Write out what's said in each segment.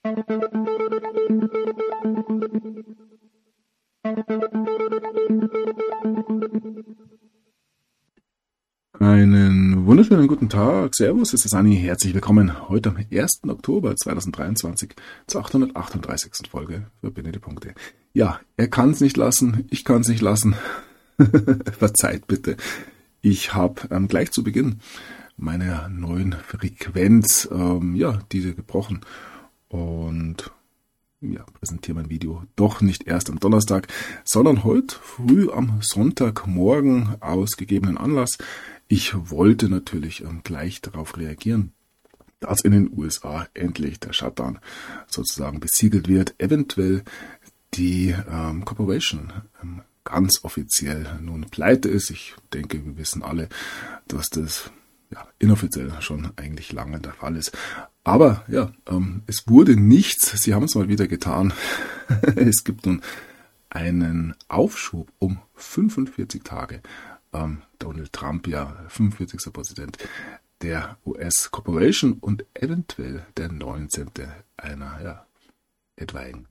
Einen wunderschönen guten Tag. Servus, es ist Anni. Herzlich willkommen heute am 1. Oktober 2023 zur 838. Folge Verbinde die Punkte. Ja, er kann es nicht lassen, ich kann es nicht lassen. Verzeiht bitte. Ich habe gleich zu Beginn meiner neuen Frequenz diese gebrochen und präsentiere mein Video doch nicht erst am Donnerstag, sondern heute früh am Sonntagmorgen aus gegebenen Anlass. Ich wollte natürlich gleich darauf reagieren, dass in den USA endlich der Shutdown sozusagen besiegelt wird, eventuell die Corporation ganz offiziell nun pleite ist. Ich denke, wir wissen alle, dass das inoffiziell schon eigentlich lange der Fall ist. Aber es wurde nichts. Sie haben es mal wieder getan. Es gibt nun einen Aufschub um 45 Tage. Donald Trump, 45. Präsident der US Corporation und eventuell der 19. einer etwaigen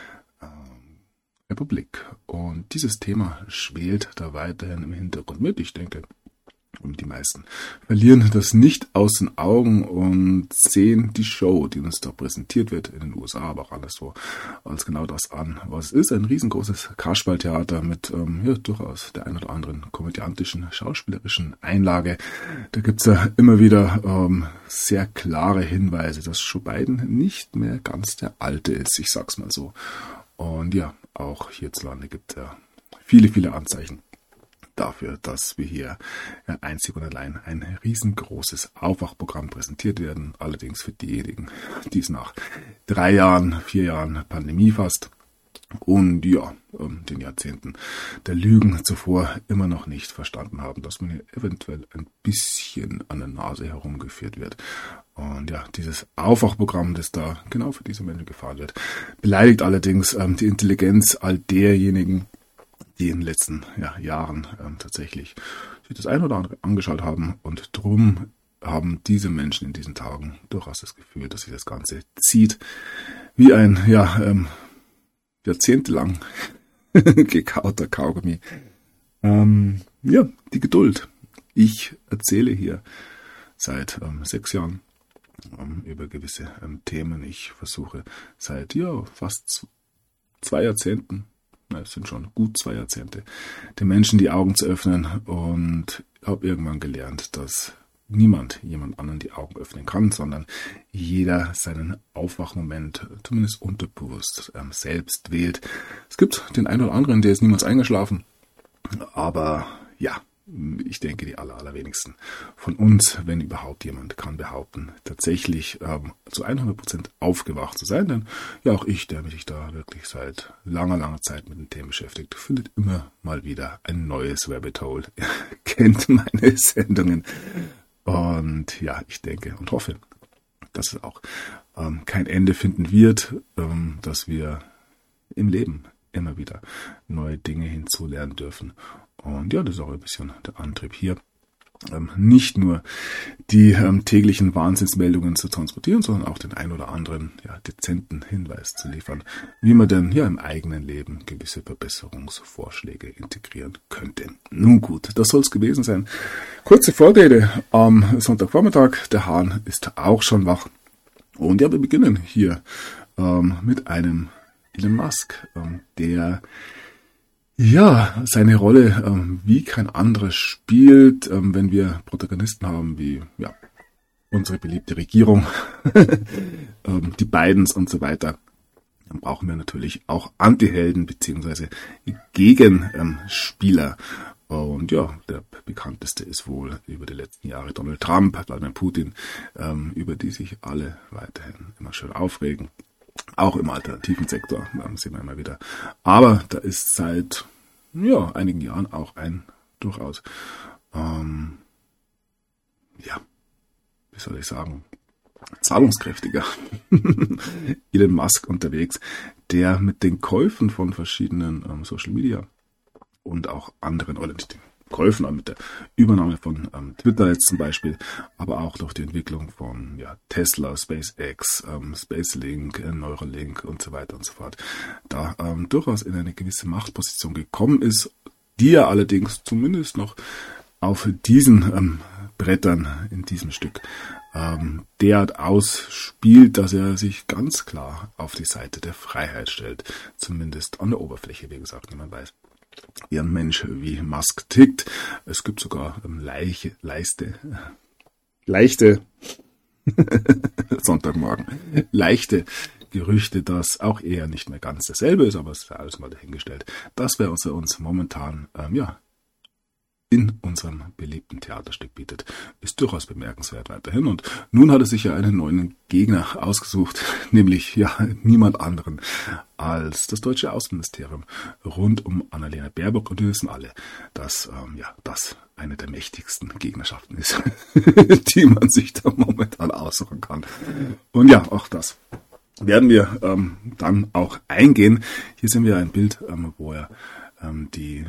Republik. Und dieses Thema schwelt da weiterhin im Hintergrund mit. Ich denke, die meisten verlieren das nicht aus den Augen und sehen die Show, die uns da präsentiert wird in den USA, aber auch alles so als genau das an, was es ist. Ein riesengroßes Kasperltheater mit durchaus der ein oder anderen komödiantischen, schauspielerischen Einlage. Da gibt's ja immer wieder sehr klare Hinweise, dass Joe Biden nicht mehr ganz der Alte ist, ich sag's mal so. Und auch hierzulande gibt es viele, viele Anzeichen dafür, dass wir hier einzig und allein ein riesengroßes Aufwachprogramm präsentiert werden. Allerdings für diejenigen, die es nach 3 Jahren, 4 Jahren Pandemie fast und den Jahrzehnten der Lügen zuvor immer noch nicht verstanden haben, dass man hier eventuell ein bisschen an der Nase herumgeführt wird. Und dieses Aufwachprogramm, das da genau für diese Menschen gefahren wird, beleidigt allerdings die Intelligenz all derjenigen, die in den letzten Jahren tatsächlich sich das ein oder andere angeschaut haben. Und drum haben diese Menschen in diesen Tagen durchaus das Gefühl, dass sich das Ganze zieht wie ein jahrzehntelang gekauter Kaugummi. Die Geduld. Ich erzähle hier seit 6 Jahren über gewisse Themen. Ich versuche seit fast 2 Jahrzehnten, es sind schon gut 2 Jahrzehnte, den Menschen die Augen zu öffnen und habe irgendwann gelernt, dass niemand jemand anderen die Augen öffnen kann, sondern jeder seinen Aufwachmoment zumindest unterbewusst selbst wählt. Es gibt den einen oder anderen, der ist niemals eingeschlafen, aber ich denke, die allerwenigsten von uns, wenn überhaupt jemand, kann behaupten, tatsächlich zu 100% aufgewacht zu sein. Denn auch ich, der mich da wirklich seit langer, langer Zeit mit den Themen beschäftigt, findet immer mal wieder ein neues Rabbit Hole. Kennt meine Sendungen. Und ich denke und hoffe, dass es auch kein Ende finden wird, dass wir im Leben immer wieder neue Dinge hinzulernen dürfen. Und das ist auch ein bisschen der Antrieb hier, nicht nur die täglichen Wahnsinnsmeldungen zu transportieren, sondern auch den ein oder anderen dezenten Hinweis zu liefern, wie man denn im eigenen Leben gewisse Verbesserungsvorschläge integrieren könnte. Nun gut, das soll es gewesen sein. Kurze Vorrede am Sonntagvormittag. Der Hahn ist auch schon wach. Und wir beginnen hier mit einem Elon Musk, der seine Rolle wie kein anderer spielt, wenn wir Protagonisten haben wie unsere beliebte Regierung, die Bidens und so weiter. Dann brauchen wir natürlich auch Antihelden bzw. Gegenspieler. Und der bekannteste ist wohl über die letzten Jahre Donald Trump, Wladimir Putin, über die sich alle weiterhin immer schön aufregen. Auch im alternativen Sektor, sehen wir immer wieder. Aber da ist seit einigen Jahren auch ein durchaus, zahlungskräftiger Elon Musk unterwegs, der mit den Käufen von verschiedenen Social Media und auch anderen, oder geholfen, mit der Übernahme von Twitter jetzt zum Beispiel, aber auch durch die Entwicklung von Tesla, SpaceX, SpaceLink, Neuralink und so weiter und so fort, da durchaus in eine gewisse Machtposition gekommen ist, die er allerdings zumindest noch auf diesen Brettern in diesem Stück derart ausspielt, dass er sich ganz klar auf die Seite der Freiheit stellt, zumindest an der Oberfläche, wie gesagt, niemand weiß, wie ein Mensch wie Musk tickt. Es gibt sogar leichte Sonntagmorgen, leichte Gerüchte, dass auch er nicht mehr ganz dasselbe ist, aber es ist alles mal dahingestellt. Das wäre uns momentan, in unserem beliebten Theaterstück bietet, ist durchaus bemerkenswert weiterhin. Und nun hat er sich ja einen neuen Gegner ausgesucht, nämlich niemand anderen als das deutsche Außenministerium rund um Annalena Baerbock. Und wir wissen alle, dass das eine der mächtigsten Gegnerschaften ist, die man sich da momentan aussuchen kann. Und auch das werden wir dann auch eingehen. Hier sehen wir ein Bild, wo er die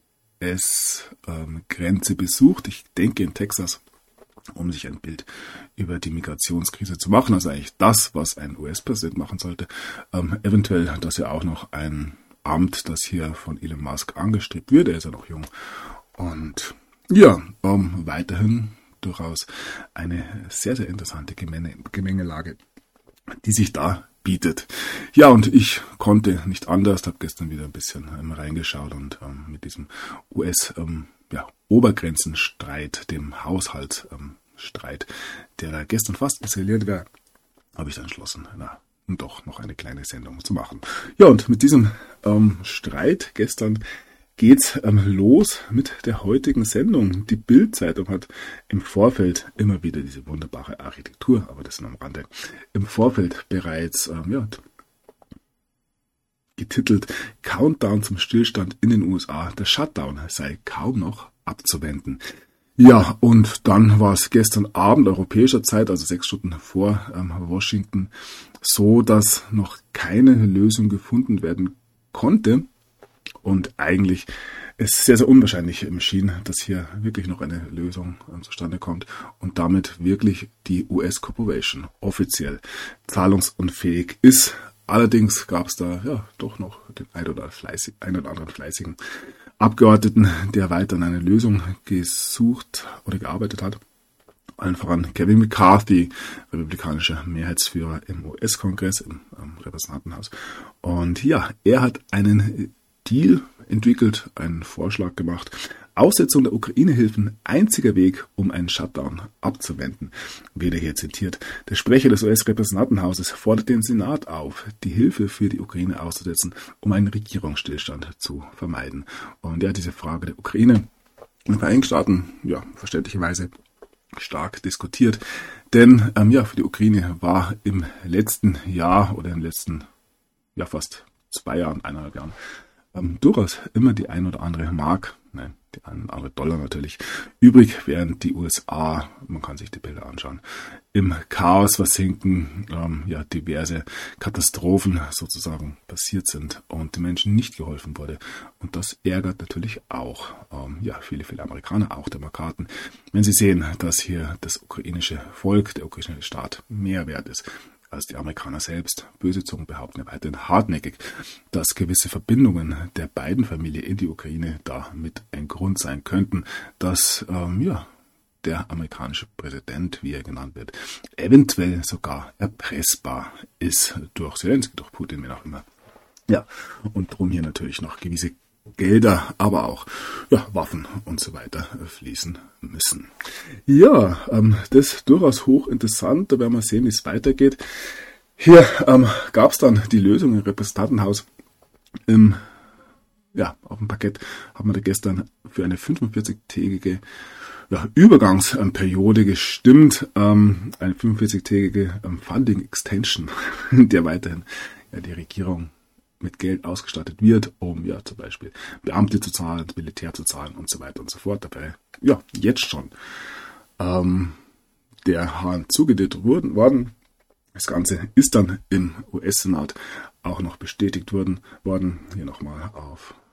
US-Grenze besucht. Ich denke in Texas, um sich ein Bild über die Migrationskrise zu machen. Also eigentlich das, was ein US-Präsident machen sollte. Eventuell, dass er auch noch ein Amt, das hier von Elon Musk angestrebt wird. Er ist ja noch jung. Und weiterhin durchaus eine sehr, sehr interessante Gemengelage, die sich da bietet. Ja, und ich konnte nicht anders, habe gestern wieder ein bisschen reingeschaut und mit diesem US-Obergrenzenstreit, dem Haushaltsstreit, der da gestern fast eskaliert wäre, habe ich dann entschlossen, doch noch eine kleine Sendung zu machen. Ja, und mit diesem Streit gestern geht's los mit der heutigen Sendung. Die Bild-Zeitung hat im Vorfeld immer wieder diese wunderbare Architektur, aber das nur am Rande, im Vorfeld bereits getitelt: Countdown zum Stillstand in den USA. Der Shutdown sei kaum noch abzuwenden. Ja, und dann war es gestern Abend europäischer Zeit, also 6 Stunden vor Washington, so, dass noch keine Lösung gefunden werden konnte. Und eigentlich es sehr, sehr unwahrscheinlich schien, dass hier wirklich noch eine Lösung zustande kommt und damit wirklich die US Corporation offiziell zahlungsunfähig ist. Allerdings gab es da doch noch den einen oder anderen fleißigen Abgeordneten, der weiter an eine Lösung gesucht oder gearbeitet hat. Allen voran Kevin McCarthy, republikanischer Mehrheitsführer im US-Kongress, im Repräsentantenhaus. Und er hat einen Deal entwickelt, einen Vorschlag gemacht. Aussetzung der Ukraine-Hilfen, einziger Weg, um einen Shutdown abzuwenden. Wird hier zitiert. Der Sprecher des US-Repräsentantenhauses fordert den Senat auf, die Hilfe für die Ukraine auszusetzen, um einen Regierungsstillstand zu vermeiden. Und diese Frage der Ukraine in den Vereinigten Staaten, verständlicherweise stark diskutiert. Denn für die Ukraine war im letzten Jahr oder in den letzten fast 2 Jahren, 1,5 Jahren, durchaus immer die ein oder andere Mark, die ein oder andere Dollar natürlich, übrig, während die USA, man kann sich die Bilder anschauen, im Chaos versinken, diverse Katastrophen sozusagen passiert sind und den Menschen nicht geholfen wurde. Und das ärgert natürlich auch viele, viele Amerikaner, auch Demokraten, wenn sie sehen, dass hier das ukrainische Volk, der ukrainische Staat mehr wert ist als die Amerikaner selbst. Böse Zungen behaupten ja weiterhin hartnäckig, dass gewisse Verbindungen der beiden Familien in die Ukraine damit ein Grund sein könnten, dass der amerikanische Präsident, wie er genannt wird, eventuell sogar erpressbar ist durch Zelensky, durch Putin, wie auch immer. Ja, und darum hier natürlich noch gewisse Gelder, aber auch Waffen und so weiter fließen müssen. Ja, das ist durchaus hochinteressant. Da werden wir sehen, wie es weitergeht. Hier gab es dann die Lösung im Repräsentantenhaus. Auf dem Parkett haben wir da gestern für eine 45-tägige Übergangsperiode gestimmt. Eine 45-tägige Funding Extension, der weiterhin die Regierung mit Geld ausgestattet wird, um zum Beispiel Beamte zu zahlen, das Militär zu zahlen und so weiter und so fort. Dabei jetzt schon der Hahn zugedreht worden. Das Ganze ist dann im US-Senat auch noch bestätigt worden. Hier nochmal auf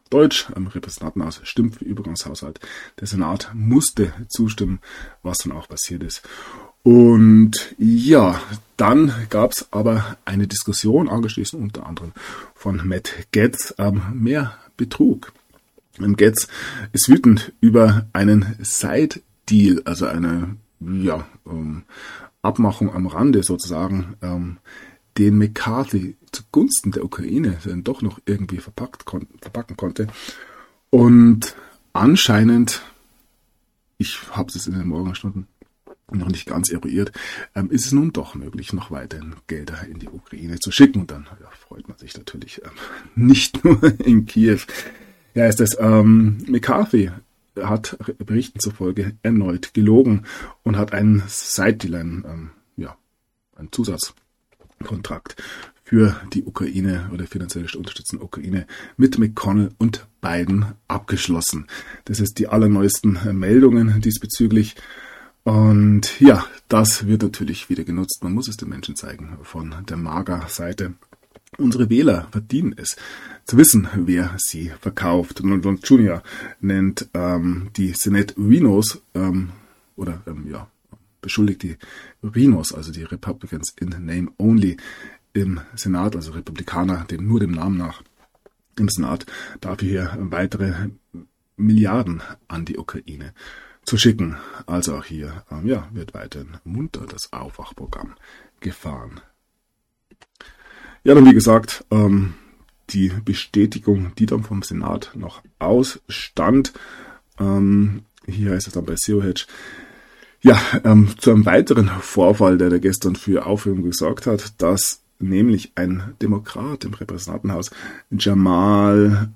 Deutsch. Repräsentantenhaus stimmt für Übergangshaushalt. Der Senat musste zustimmen, was dann auch passiert ist. Und ja, dann gab es aber eine Diskussion, angeschlossen unter anderem von Matt Gaetz, mehr Betrug. Gaetz ist wütend über einen Side-Deal, also eine Abmachung am Rande sozusagen, den McCarthy zugunsten der Ukraine dann doch noch irgendwie verpacken konnte. Und anscheinend, ich habe es in den Morgenstunden noch nicht ganz eruiert, ist es nun doch möglich, noch weiterhin Gelder in die Ukraine zu schicken. Und dann freut man sich natürlich nicht nur in Kiew. Ja, ist das McCarthy hat Berichten zufolge erneut gelogen und hat einen Side-Deal, einen Zusatzkontrakt für die Ukraine oder finanziell unterstützende Ukraine mit McConnell und Biden abgeschlossen. Das ist die allerneuesten Meldungen diesbezüglich. Und ja, das wird natürlich wieder genutzt. Man muss es den Menschen zeigen von der MAGA-Seite. Unsere Wähler verdienen es, zu wissen, wer sie verkauft. Donald Trump Jr. nennt die Senate Rhinos beschuldigt die Rhinos, also die Republicans in Name Only im Senat, also Republikaner, nur dem Namen nach im Senat, dafür hier weitere Milliarden an die Ukraine zu schicken. Also auch hier wird weiterhin munter das Aufwachprogramm gefahren. Ja, dann wie gesagt, die Bestätigung, die dann vom Senat noch ausstand. Hier heißt es dann bei SEO-Hedge. Ja, zu einem weiteren Vorfall, der gestern für Aufregung gesorgt hat, dass nämlich ein Demokrat im Repräsentantenhaus, Jamal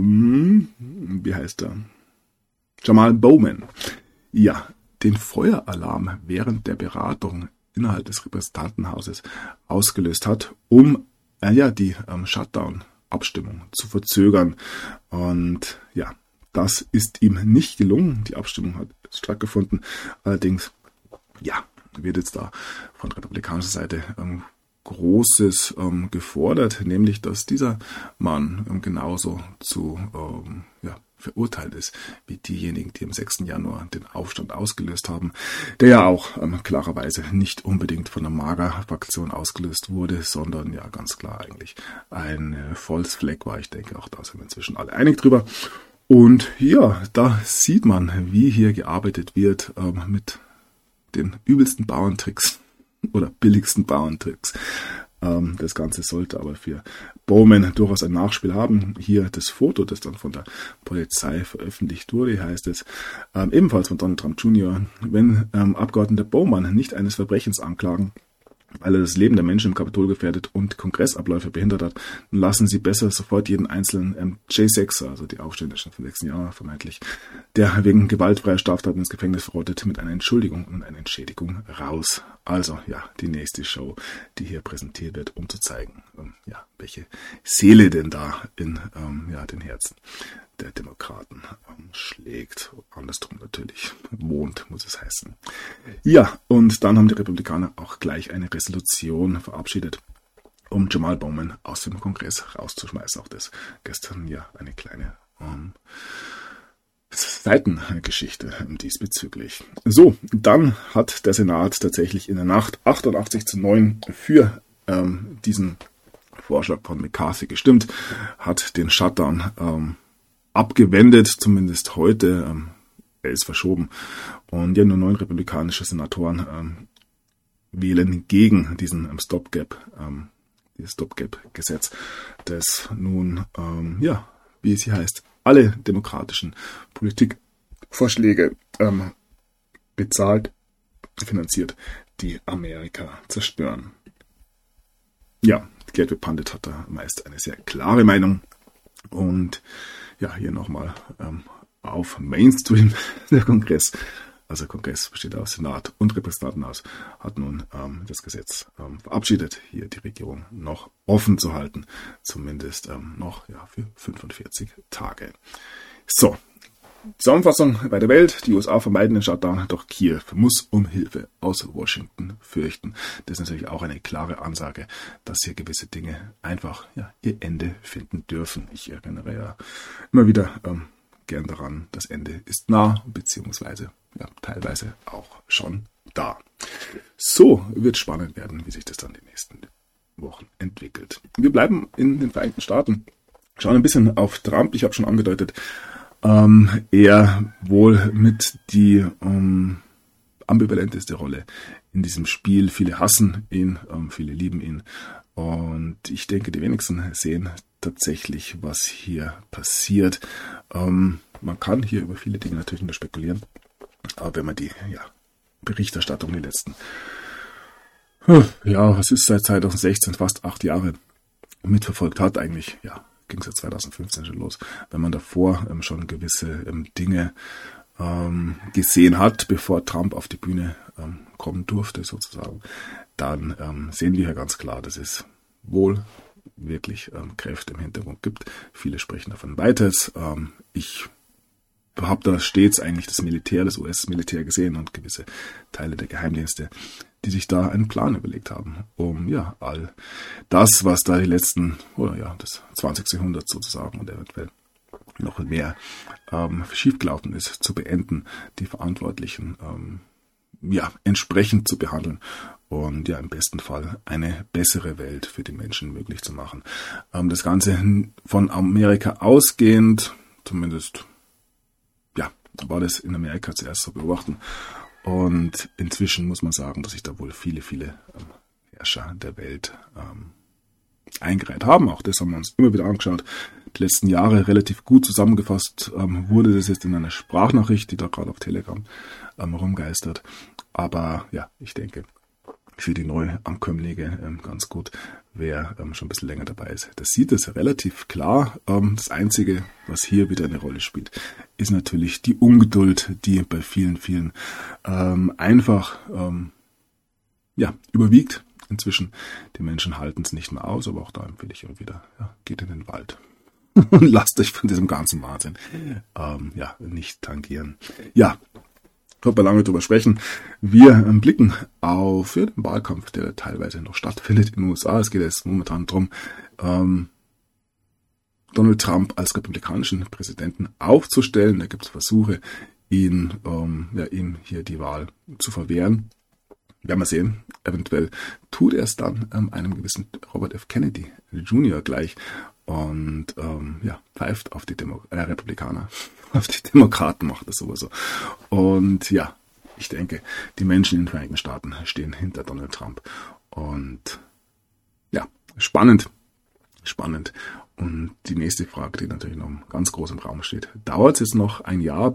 Bowman, den Feueralarm während der Beratung innerhalb des Repräsentantenhauses ausgelöst hat, um die Shutdown-Abstimmung zu verzögern. Und ja, das ist ihm nicht gelungen. Die Abstimmung hat stattgefunden. Allerdings, wird jetzt da von republikanischer Seite Großes gefordert, nämlich, dass dieser Mann genauso zu verurteilt ist, wie diejenigen, die am 6. Januar den Aufstand ausgelöst haben, der ja auch klarerweise nicht unbedingt von der MAGA-Fraktion ausgelöst wurde, sondern ja ganz klar eigentlich ein False Flag war. Ich denke, auch da sind wir inzwischen alle einig drüber. Und ja, da sieht man, wie hier gearbeitet wird mit den übelsten Bauerntricks oder billigsten Bauerntricks. Das Ganze sollte aber für Bowman durchaus ein Nachspiel haben. Hier das Foto, das dann von der Polizei veröffentlicht wurde, heißt es, ebenfalls von Donald Trump Jr., wenn Abgeordnete Bowman nicht eines Verbrechens anklagen, weil er das Leben der Menschen im Kapitol gefährdet und Kongressabläufe behindert hat, dann lassen Sie besser sofort jeden einzelnen J6, also die Aufständischen vom 6. Januar vermeintlich, der wegen gewaltfreier Straftaten ins Gefängnis verrottet, mit einer Entschuldigung und einer Entschädigung raus. Also die nächste Show, die hier präsentiert wird, um zu zeigen, welche Seele denn da in den Herzen der Demokraten schlägt. Andersrum natürlich wohnt, muss es heißen. Ja, und dann haben die Republikaner auch gleich eine Resolution verabschiedet, um Jamal Bowman aus dem Kongress rauszuschmeißen. Auch das gestern eine kleine Seitengeschichte diesbezüglich. So, dann hat der Senat tatsächlich in der Nacht 88:9 für diesen Vorschlag von McCarthy gestimmt, hat den Shutdown abgewendet, zumindest heute. Er ist verschoben. Und nur 9 republikanische Senatoren wählen gegen diesen dieses Stopgap-Gesetz, das nun, wie es hier heißt, alle demokratischen Politikvorschläge bezahlt, finanziert, die Amerika zerstören. Ja, Gateway Pundit hat da meist eine sehr klare Meinung. Und hier nochmal auf Mainstream der Kongress. Also Kongress besteht aus Senat und Repräsentantenhaus, hat nun das Gesetz verabschiedet, hier die Regierung noch offen zu halten, zumindest noch für 45 Tage. So, Zusammenfassung bei der Welt. Die USA vermeiden den Shutdown, doch Kiew muss um Hilfe aus Washington fürchten. Das ist natürlich auch eine klare Ansage, dass hier gewisse Dinge einfach ihr Ende finden dürfen. Ich erinnere ja immer wieder gern daran, das Ende ist nah, beziehungsweise teilweise auch schon da. So wird spannend werden, wie sich das dann die nächsten Wochen entwickelt. Wir bleiben in den Vereinigten Staaten, schauen ein bisschen auf Trump. Ich habe schon angedeutet, er wohl mit die ambivalenteste Rolle in diesem Spiel. Viele hassen ihn, viele lieben ihn. Und ich denke, die wenigsten sehen tatsächlich, was hier passiert. Man kann hier über viele Dinge natürlich nur spekulieren. Aber wenn man die Berichterstattung die letzten, was ist seit 2016, fast 8 Jahre mitverfolgt hat, eigentlich, ging es ja 2015 schon los. Wenn man davor schon gewisse Dinge gesehen hat, bevor Trump auf die Bühne kommen durfte, sozusagen, dann sehen wir ja ganz klar, dass es wohl wirklich Kräfte im Hintergrund gibt. Viele sprechen davon weiters. Ich habe da stets eigentlich das US-Militär gesehen und gewisse Teile der Geheimdienste, die sich da einen Plan überlegt haben, um all das, was da die letzten, das 20. Jahrhundert sozusagen und eventuell noch mehr schiefgelaufen ist, zu beenden, die Verantwortlichen entsprechend zu behandeln und im besten Fall eine bessere Welt für die Menschen möglich zu machen. Das Ganze von Amerika ausgehend, zumindest war das in Amerika zuerst zu beobachten. Und inzwischen muss man sagen, dass sich da wohl viele, viele Herrscher der Welt eingereiht haben. Auch das haben wir uns immer wieder angeschaut. Die letzten Jahre relativ gut zusammengefasst wurde das jetzt in einer Sprachnachricht, die da gerade auf Telegram rumgeistert. Aber ich denke, für die Neuankömmlinge ganz gut, wer schon ein bisschen länger dabei ist. Das sieht es relativ klar. Das Einzige, was hier wieder eine Rolle spielt, ist natürlich die Ungeduld, die bei vielen, vielen einfach überwiegt. Inzwischen, die Menschen halten es nicht mehr aus, aber auch da empfehle ich immer wieder, geht in den Wald und lasst euch von diesem ganzen Wahnsinn nicht tangieren. Können wir lange drüber sprechen. Wir blicken auf den Wahlkampf, der teilweise noch stattfindet in den USA. Es geht jetzt momentan darum, Donald Trump als republikanischen Präsidenten aufzustellen. Da gibt es Versuche, ihm hier die Wahl zu verwehren. Werden wir sehen. Eventuell tut er es dann einem gewissen Robert F. Kennedy Jr. gleich und pfeift auf die Republikaner. Auf die Demokraten macht das sowieso. Und ich denke, die Menschen in den Vereinigten Staaten stehen hinter Donald Trump. Und spannend. Und die nächste Frage, die natürlich noch ganz groß im Raum steht: Dauert es jetzt noch ein Jahr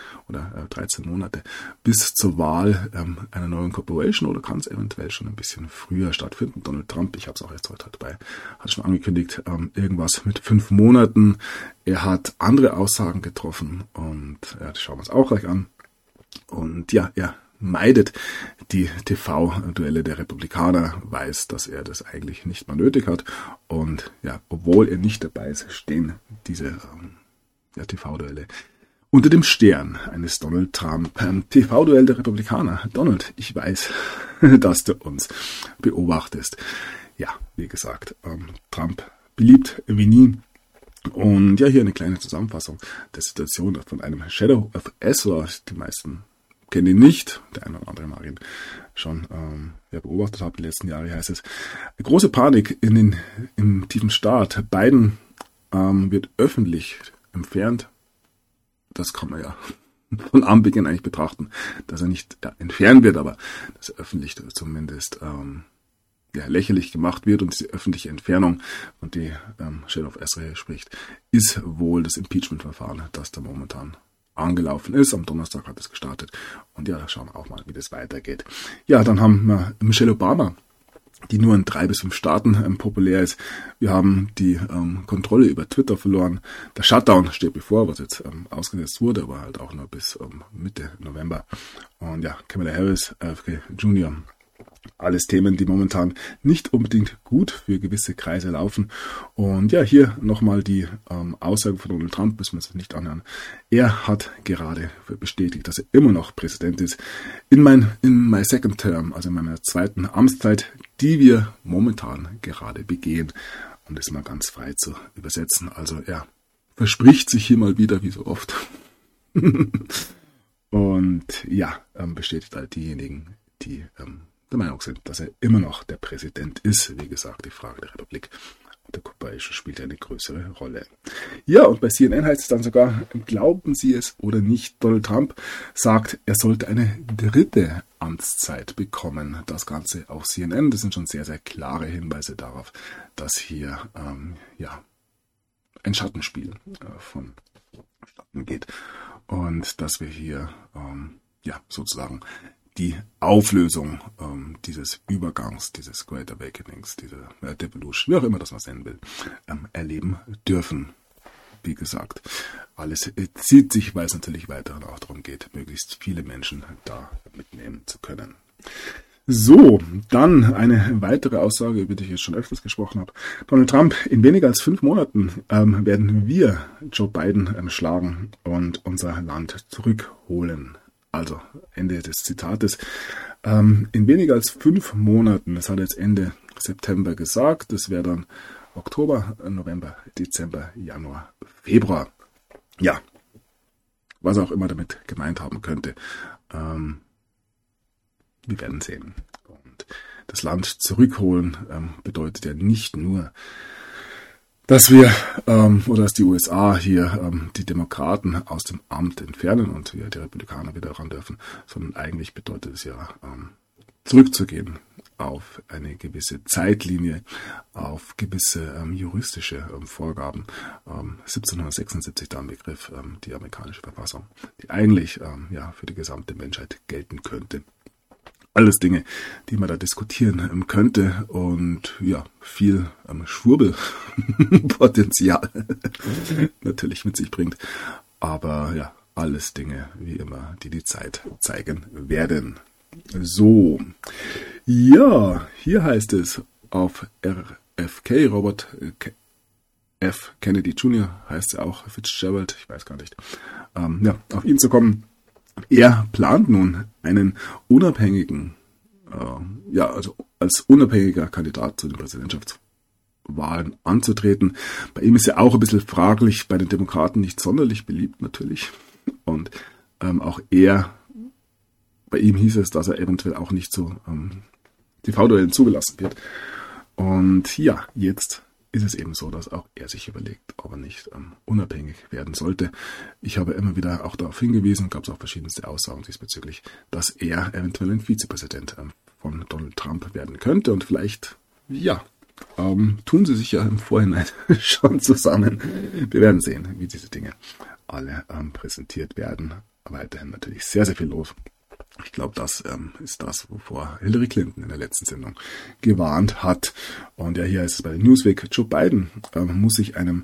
13 Monate bis zur Wahl einer neuen Corporation oder kann es eventuell schon ein bisschen früher stattfinden? Donald Trump, ich habe es auch jetzt heute dabei, hat schon angekündigt, irgendwas mit 5 Monaten. Er hat andere Aussagen getroffen und das schauen wir uns auch gleich an. Und er meidet die TV-Duelle der Republikaner, weiß, dass er das eigentlich nicht mehr nötig hat. Und obwohl er nicht dabei ist, stehen diese TV-Duelle unter dem Stern eines Donald Trump. TV-Duell der Republikaner. Donald, ich weiß, dass du uns beobachtest. Wie gesagt, Trump beliebt wie nie. Und hier eine kleine Zusammenfassung der Situation von einem Shadow of Ezra. Die meisten kennen ihn nicht, der eine oder andere mag ihn schon beobachtet hat. Die letzten Jahre heißt es: große Panik im tiefen Staat. Biden wird öffentlich entfernt. Das kann man von Anbeginn eigentlich betrachten, dass er nicht entfernt wird, aber dass er öffentlich zumindest lächerlich gemacht wird. Und diese öffentliche Entfernung, von der Shadow of Ezra spricht, ist wohl das Impeachment-Verfahren, das da momentan angelaufen ist. Am Donnerstag hat es gestartet. Und da schauen wir auch mal, wie das weitergeht. Dann haben wir Michelle Obama, die nur in 3 bis 5 Staaten populär ist. Wir haben die Kontrolle über Twitter verloren. Der Shutdown steht bevor, was jetzt ausgesetzt wurde, aber halt auch nur bis Mitte November. Und Kamala Harris, Jr., Alles Themen, die momentan nicht unbedingt gut für gewisse Kreise laufen. Und ja, hier nochmal die Aussage von Donald Trump, müssen wir uns nicht anhören. Er hat gerade bestätigt, dass er immer noch Präsident ist in my second term, also in meiner zweiten Amtszeit, die wir momentan gerade begehen. Um das mal ganz frei zu übersetzen. Also er verspricht sich hier mal wieder, wie so oft. Und ja, bestätigt all diejenigen, die der Meinung sind, dass er immer noch der Präsident ist. Wie gesagt, die Frage der Republik und der kubanische spielt eine größere Rolle. Ja, und bei CNN heißt es dann sogar, glauben Sie es oder nicht, Donald Trump sagt, er sollte eine dritte Amtszeit bekommen. Das Ganze auf CNN. Das sind schon sehr, sehr klare Hinweise darauf, dass hier ein Schattenspiel vonstatten geht. Und dass wir hier sozusagen die Auflösung dieses Übergangs, dieses Great Awakenings, dieser Devolution, wie auch immer das man nennen will, erleben dürfen. Wie gesagt, alles zieht sich, weil es natürlich weiterhin auch darum geht, möglichst viele Menschen da mitnehmen zu können. So, dann eine weitere Aussage, über die ich jetzt schon öfters gesprochen habe. Donald Trump, in weniger als 5 Monaten werden wir Joe Biden schlagen und unser Land zurückholen. Also, Ende des Zitates. In weniger als 5 Monaten, das hat er jetzt Ende September gesagt, das wäre dann Oktober, November, Dezember, Januar, Februar. Ja, was auch immer damit gemeint haben könnte. Wir werden sehen. Und das Land zurückholen bedeutet ja nicht nur, dass wir dass die USA hier die Demokraten aus dem Amt entfernen und wir die Republikaner wieder ran dürfen, sondern eigentlich bedeutet es ja zurückzugehen auf eine gewisse Zeitlinie, auf gewisse juristische Vorgaben. 1776 dann Begriff die amerikanische Verfassung, die eigentlich für die gesamte Menschheit gelten könnte. Alles Dinge, die man da diskutieren könnte und ja, viel Schwurbelpotenzial natürlich mit sich bringt. Aber ja, alles Dinge, wie immer, die die Zeit zeigen werden. So, ja, hier heißt es auf RFK, Robert F. Kennedy Jr. heißt es auch, Fitzgerald, ich weiß gar nicht, auf ihn zu kommen. Er plant nun einen unabhängigen, also als unabhängiger Kandidat zu den Präsidentschaftswahlen anzutreten. Bei ihm ist ja auch ein bisschen fraglich, bei den Demokraten nicht sonderlich beliebt natürlich. Und auch bei ihm hieß es, dass er eventuell auch nicht zu TV-Duellen zugelassen wird. Und ja, jetzt ist es eben so, dass auch er sich überlegt, ob er nicht unabhängig werden sollte. Ich habe immer wieder auch darauf hingewiesen, gab es auch verschiedenste Aussagen diesbezüglich, dass er eventuell ein Vizepräsident von Donald Trump werden könnte und vielleicht, tun sie sich ja im Vorhinein schon zusammen. Wir werden sehen, wie diese Dinge alle präsentiert werden. Weiterhin natürlich sehr, sehr viel los. Ich glaube, das ist das, wovor Hillary Clinton in der letzten Sendung gewarnt hat. Und ja, hier ist es bei Newsweek, Joe Biden muss sich einer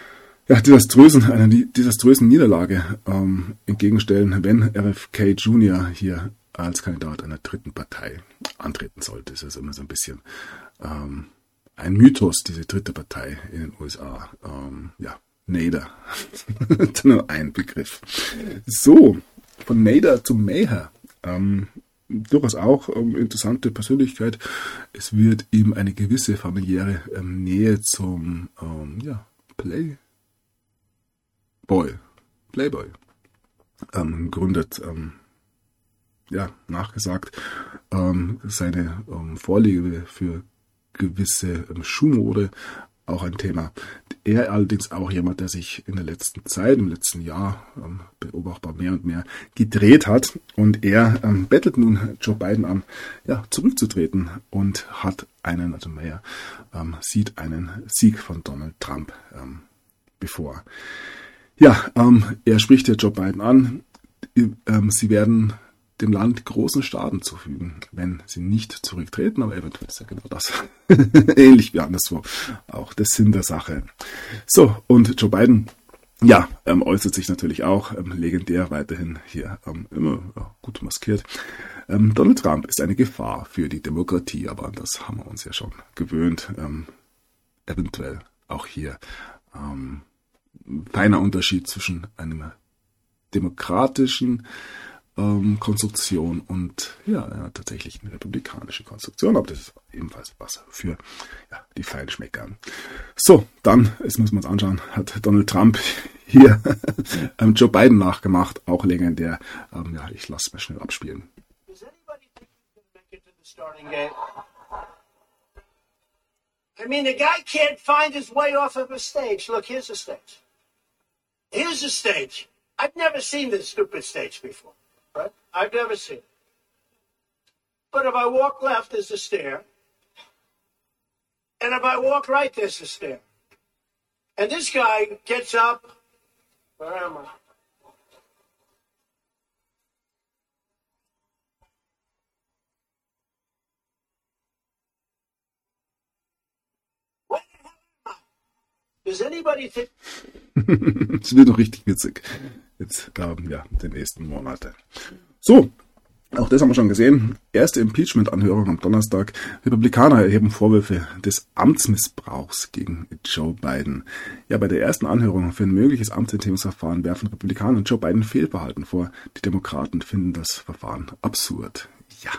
desaströsen Niederlage entgegenstellen, wenn RFK Jr. hier als Kandidat einer dritten Partei antreten sollte. Das ist immer so ein bisschen ein Mythos, diese dritte Partei in den USA. Nader. Nur ein Begriff. So, von Nader zu Maher. Durchaus auch interessante Persönlichkeit. Es wird ihm eine gewisse familiäre Nähe zum Playboy gründet, nachgesagt. Seine Vorliebe für gewisse Schuhmode auch ein Thema. Er allerdings auch jemand, der sich in der letzten Zeit, im letzten Jahr beobachtbar mehr und mehr gedreht hat. Und er bettelt nun Joe Biden an, zurückzutreten und hat Mayer sieht einen Sieg von Donald Trump bevor. Ja, er spricht ja Joe Biden an. Sie werden dem Land großen Schaden zufügen, wenn sie nicht zurücktreten, aber eventuell ist ja genau das. Ähnlich wie anderswo auch der Sinn der Sache. So, und Joe Biden, äußert sich natürlich auch legendär weiterhin hier immer gut maskiert. Donald Trump ist eine Gefahr für die Demokratie, aber an das haben wir uns ja schon gewöhnt. Eventuell auch hier feiner Unterschied zwischen einer demokratischen Konstruktion und einer tatsächlichen republikanischen Konstruktion. Aber das ist ebenfalls was für die Feinschmecker. So, dann, jetzt müssen wir uns anschauen, hat Donald Trump hier Joe Biden nachgemacht, auch legendär. Ich lasse mal schnell abspielen. I mean, the guy can't find his way off of a stage. Look, here's the stage. Here's the stage. I've never seen this stupid stage before. Right? I've never seen it. But if I walk left, there's a stair. And if I walk right, there's a stair. And this guy gets up. Where am I? What the hell am I? Does anybody think... Es wird noch richtig witzig. Jetzt, den nächsten Monate. So, auch das haben wir schon gesehen. Erste Impeachment-Anhörung am Donnerstag. Republikaner erheben Vorwürfe des Amtsmissbrauchs gegen Joe Biden. Ja, bei der ersten Anhörung für ein mögliches Amtsenthebungsverfahren werfen Republikaner und Joe Biden Fehlverhalten vor. Die Demokraten finden das Verfahren absurd. Ja.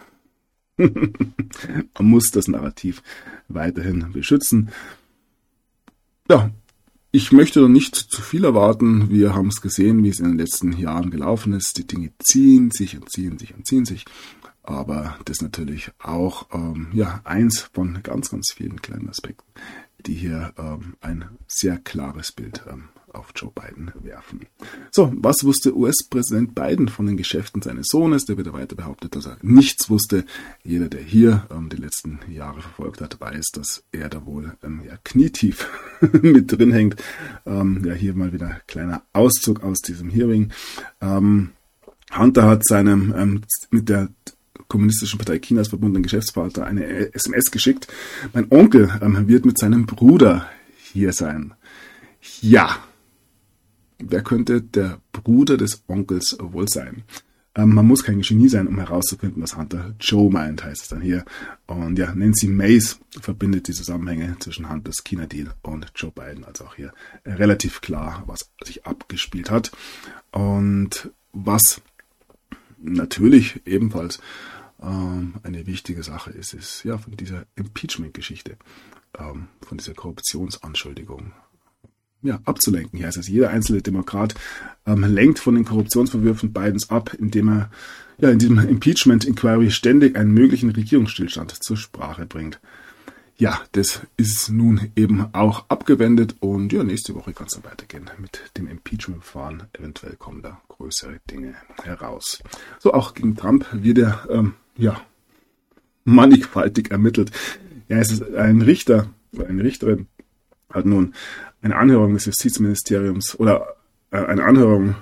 Man muss das Narrativ weiterhin beschützen. Ja. Ich möchte noch nicht zu viel erwarten. Wir haben es gesehen, wie es in den letzten Jahren gelaufen ist. Die Dinge ziehen sich und ziehen sich und ziehen sich. Aber das ist natürlich auch eins von ganz, ganz vielen kleinen Aspekten, die hier ein sehr klares Bild auf Joe Biden werfen. So, was wusste US-Präsident Biden von den Geschäften seines Sohnes? Der wird weiter behauptet, dass er nichts wusste. Jeder, der hier die letzten Jahre verfolgt hat, weiß, dass er da wohl knietief mit drin hängt. Hier mal wieder ein kleiner Auszug aus diesem Hearing. Hunter hat seinem mit der Kommunistischen Partei Chinas verbundenen Geschäftsvater eine SMS geschickt. Mein Onkel wird mit seinem Bruder hier sein. Ja. Wer könnte der Bruder des Onkels wohl sein? Man muss kein Genie sein, um herauszufinden, was Hunter Joe meint, heißt es dann hier. Und Nancy Mace verbindet die Zusammenhänge zwischen Hunters China-Deal und Joe Biden. Also auch hier relativ klar, was sich abgespielt hat. Und was natürlich ebenfalls eine wichtige Sache ist von dieser Impeachment-Geschichte, von dieser Korruptionsanschuldigung abzulenken. Hier heißt es, jeder einzelne Demokrat lenkt von den Korruptionsvorwürfen Bidens ab, indem er in diesem Impeachment-Inquiry ständig einen möglichen Regierungsstillstand zur Sprache bringt. Ja, das ist nun eben auch abgewendet und nächste Woche kann es dann weitergehen mit dem Impeachment-Verfahren. Eventuell kommen da größere Dinge heraus. So, auch gegen Trump wird er mannigfaltig ermittelt. Ja, es ist ein Richter oder eine Richterin hat nun eine Anhörung des Justizministeriums oder eine Anhörung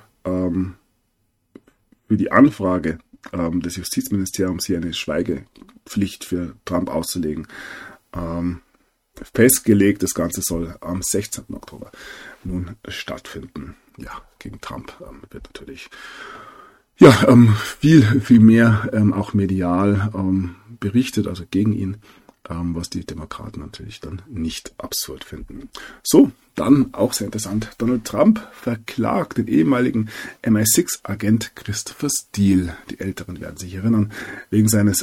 für die Anfrage des Justizministeriums, hier eine Schweigepflicht für Trump auszulegen, festgelegt. Das Ganze soll am 16. Oktober nun stattfinden. Ja, gegen Trump wird natürlich viel mehr auch medial berichtet, also gegen ihn, was die Demokraten natürlich dann nicht absurd finden. So, dann auch sehr interessant. Donald Trump verklagt den ehemaligen MI6-Agent Christopher Steele. Die Älteren werden sich erinnern, wegen seines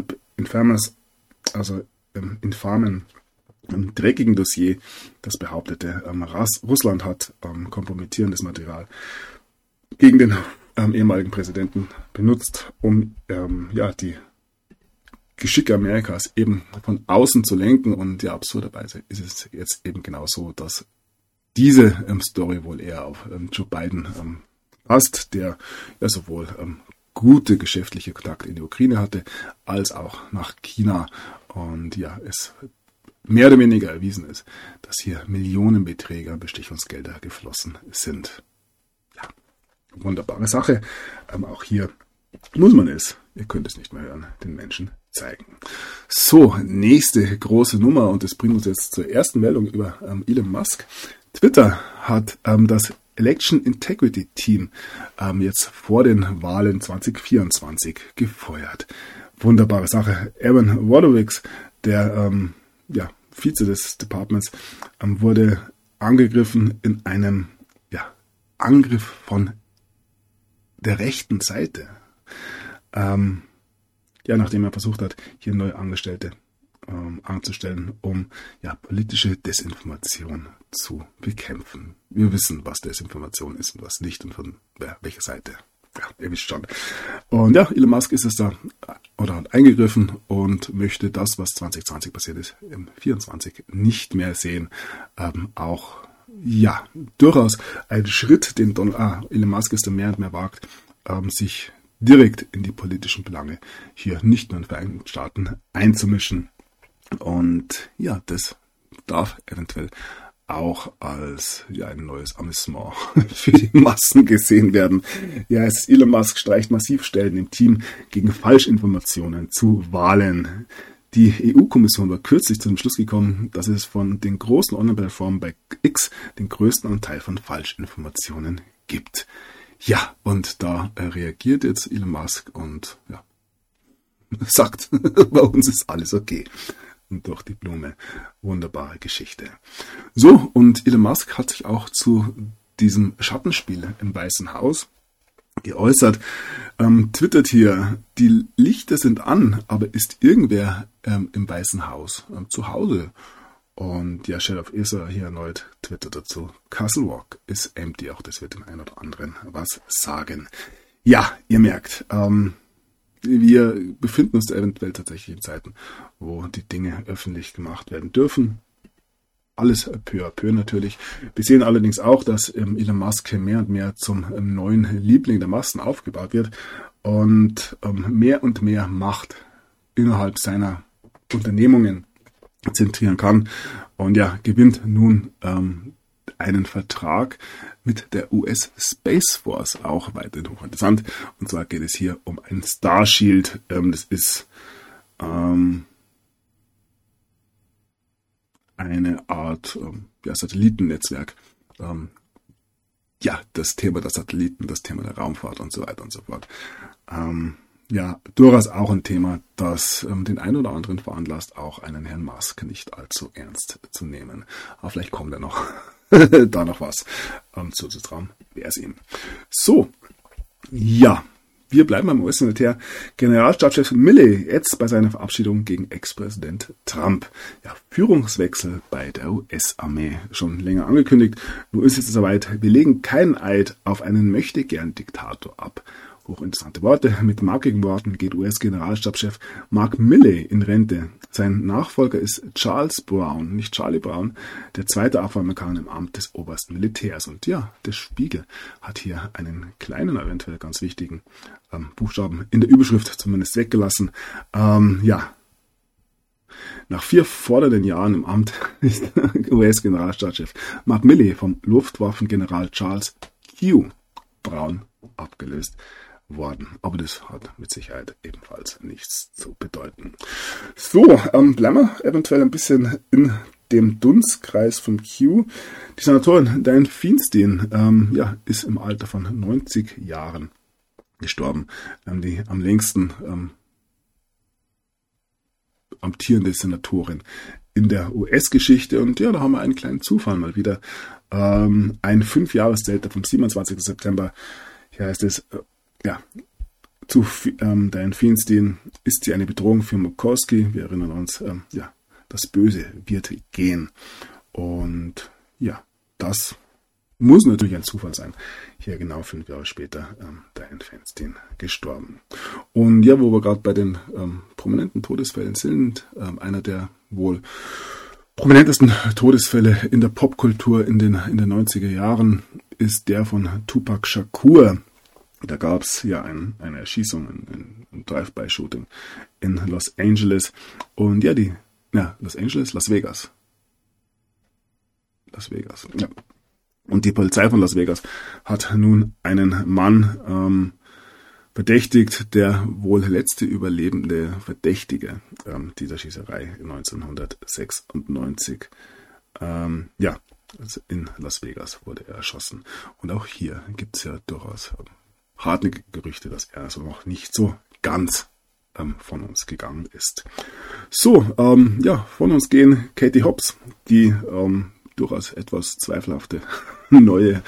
infamen, dreckigen Dossier, das behauptete, Russland hat kompromittierendes Material gegen den ehemaligen Präsidenten benutzt, um die Geschicke Amerikas eben von außen zu lenken. Und absurderweise ist es jetzt eben genau so, dass diese Story wohl eher auf Joe Biden passt, der sowohl gute geschäftliche Kontakte in die Ukraine hatte, als auch nach China. Und es mehr oder weniger erwiesen ist, dass hier Millionenbeträge an Bestechungsgelder geflossen sind. Ja, wunderbare Sache. Auch hier muss man es, ihr könnt es nicht mehr hören, den Menschen zeigen. So, nächste große Nummer, und das bringt uns jetzt zur ersten Meldung über Elon Musk. Twitter hat das Election Integrity Team jetzt vor den Wahlen 2024 gefeuert. Wunderbare Sache. Evan Wodowicz, der Vize des Departments, wurde angegriffen in einem Angriff von der rechten Seite. Nachdem er versucht hat, hier neue Angestellte anzustellen, um politische Desinformation zu bekämpfen. Wir wissen, was Desinformation ist und was nicht und von welcher Seite. Ja, ihr wisst schon. Und Elon Musk ist es da oder hat eingegriffen und möchte das, was 2020 passiert ist, im 2024 nicht mehr sehen. Durchaus ein Schritt, den Elon Musk es dann mehr und mehr wagt, sich direkt in die politischen Belange hier nicht nur in den Vereinigten Staaten einzumischen. Und das darf eventuell auch als ein neues Amüsement für die Massen gesehen werden. Elon Musk streicht massiv Stellen im Team gegen Falschinformationen zu Wahlen. Die EU-Kommission war kürzlich zu dem Schluss gekommen, dass es von den großen Online-Plattformen bei X den größten Anteil von Falschinformationen gibt. Ja, und da reagiert jetzt Elon Musk und sagt, bei uns ist alles okay. Und durch die Blume. Wunderbare Geschichte. So, und Elon Musk hat sich auch zu diesem Schattenspiel im Weißen Haus geäußert. Twittert hier, die Lichter sind an, aber ist irgendwer im Weißen Haus zu Hause? Und Sheriff Issa hier erneut twittert dazu, Castle Rock ist empty. Auch das wird dem einen oder anderen was sagen. Ja, ihr merkt, wir befinden uns eventuell tatsächlich in Zeiten, wo die Dinge öffentlich gemacht werden dürfen. Alles peu à peu natürlich. Wir sehen allerdings auch, dass Elon Musk mehr und mehr zum neuen Liebling der Massen aufgebaut wird und mehr Macht innerhalb seiner Unternehmungen zentrieren kann. Und gewinnt nun einen Vertrag mit der US Space Force, auch weiterhin hochinteressant. Und zwar geht es hier um ein Starshield. Das ist eine Art Satellitennetzwerk. Das Thema der Satelliten, das Thema der Raumfahrt und so weiter und so fort. Durchaus auch ein Thema, das den einen oder anderen veranlasst, auch einen Herrn Musk nicht allzu ernst zu nehmen. Aber vielleicht kommt er noch da noch was zuzutrauen, wäre es ihm. So, wir bleiben beim US-Militär. Generalstabschef Milley jetzt bei seiner Verabschiedung gegen Ex-Präsident Trump. Führungswechsel bei der US-Armee. Schon länger angekündigt. Nun ist es soweit. Wir legen keinen Eid auf einen Möchtegern-Diktator ab. Hochinteressante Worte. Mit markigen Worten geht US-Generalstabschef Mark Milley in Rente. Sein Nachfolger ist Charles Brown, nicht Charlie Brown, der zweite Afroamerikaner im Amt des obersten Militärs. Und der Spiegel hat hier einen kleinen, eventuell ganz wichtigen Buchstaben in der Überschrift zumindest weggelassen. Nach 4 fordernden Jahren im Amt ist US-Generalstabschef Mark Milley vom Luftwaffengeneral Charles Q. Brown abgelöst worden. Aber das hat mit Sicherheit ebenfalls nichts zu bedeuten. So, bleiben wir eventuell ein bisschen in dem Dunstkreis von Q. Die Senatorin Dianne Feinstein ist im Alter von 90 Jahren gestorben. Die am längsten amtierende Senatorin in der US-Geschichte. Und da haben wir einen kleinen Zufall mal wieder. Ein 5-Jahres-Delta vom 27. September. Hier heißt es, zu Dianne Feinstein ist sie eine Bedrohung für Murkowski. Wir erinnern uns, das Böse wird gehen. Und das muss natürlich ein Zufall sein. Hier genau 5 Jahre später Dianne Feinstein gestorben. Und wo wir gerade bei den prominenten Todesfällen sind, einer der wohl prominentesten Todesfälle in der Popkultur in den 90er Jahren ist der von Tupac Shakur. Da gab es eine Erschießung, ein Drive-by-Shooting in Los Angeles. Und Las Vegas. Ja. Und die Polizei von Las Vegas hat nun einen Mann verdächtigt, der wohl letzte überlebende Verdächtige dieser Schießerei 1996 Also in Las Vegas wurde er erschossen. Und auch hier gibt es ja durchaus hartnäckige Gerüchte, dass er also noch nicht so ganz von uns gegangen ist. So, von uns gehen Katie Hobbs, die durchaus etwas zweifelhafte neue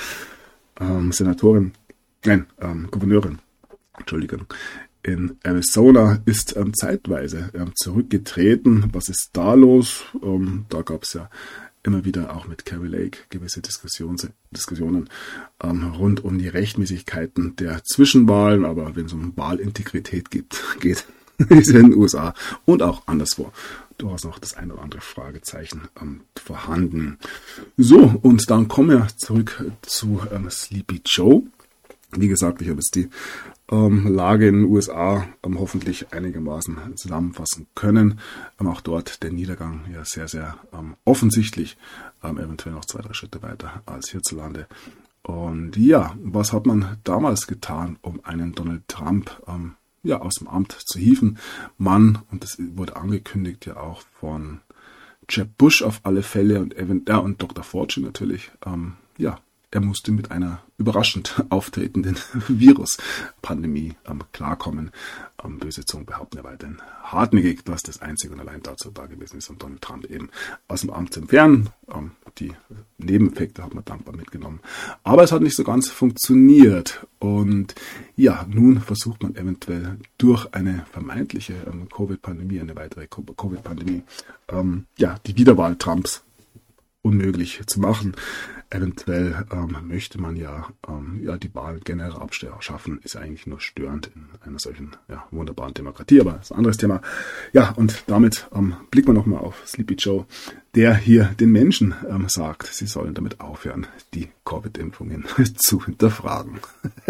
Gouverneurin, Entschuldigung, in Arizona ist zeitweise zurückgetreten. Was ist da los? Da gab es ja immer wieder auch mit Kari Lake gewisse Diskussionen rund um die Rechtmäßigkeiten der Zwischenwahlen. Aber wenn es um Wahlintegrität geht, ist in den USA und auch anderswo durchaus noch das ein oder andere Fragezeichen vorhanden. So, und dann kommen wir zurück zu Sleepy Joe. Wie gesagt, ich habe jetzt die Lage in den USA hoffentlich einigermaßen zusammenfassen können. Auch dort der Niedergang ja sehr, sehr offensichtlich, eventuell noch 2-3 Schritte weiter als hierzulande. Und ja, was hat man damals getan, um einen Donald Trump aus dem Amt zu hieven? Und das wurde angekündigt ja auch von Jeb Bush auf alle Fälle und Dr. Fauci natürlich, er musste mit einer überraschend auftretenden Virus-Pandemie klarkommen. Böse Zungen behaupten ja weiterhin hartnäckig, dass das einzig und allein dazu da gewesen ist, um Donald Trump eben aus dem Amt zu entfernen. Die Nebeneffekte hat man dankbar mitgenommen. Aber es hat nicht so ganz funktioniert. Und ja, nun versucht man eventuell durch eine vermeintliche Covid-Pandemie, eine weitere Covid-Pandemie, die Wiederwahl Trumps unmöglich zu machen. Eventuell möchte man die Wahl generell abschaffen, ist eigentlich nur störend in einer solchen wunderbaren Demokratie, aber das ist ein anderes Thema. Ja, und damit blicken wir nochmal auf Sleepy Joe, der hier den Menschen sagt, sie sollen damit aufhören, die Covid-Impfungen zu hinterfragen.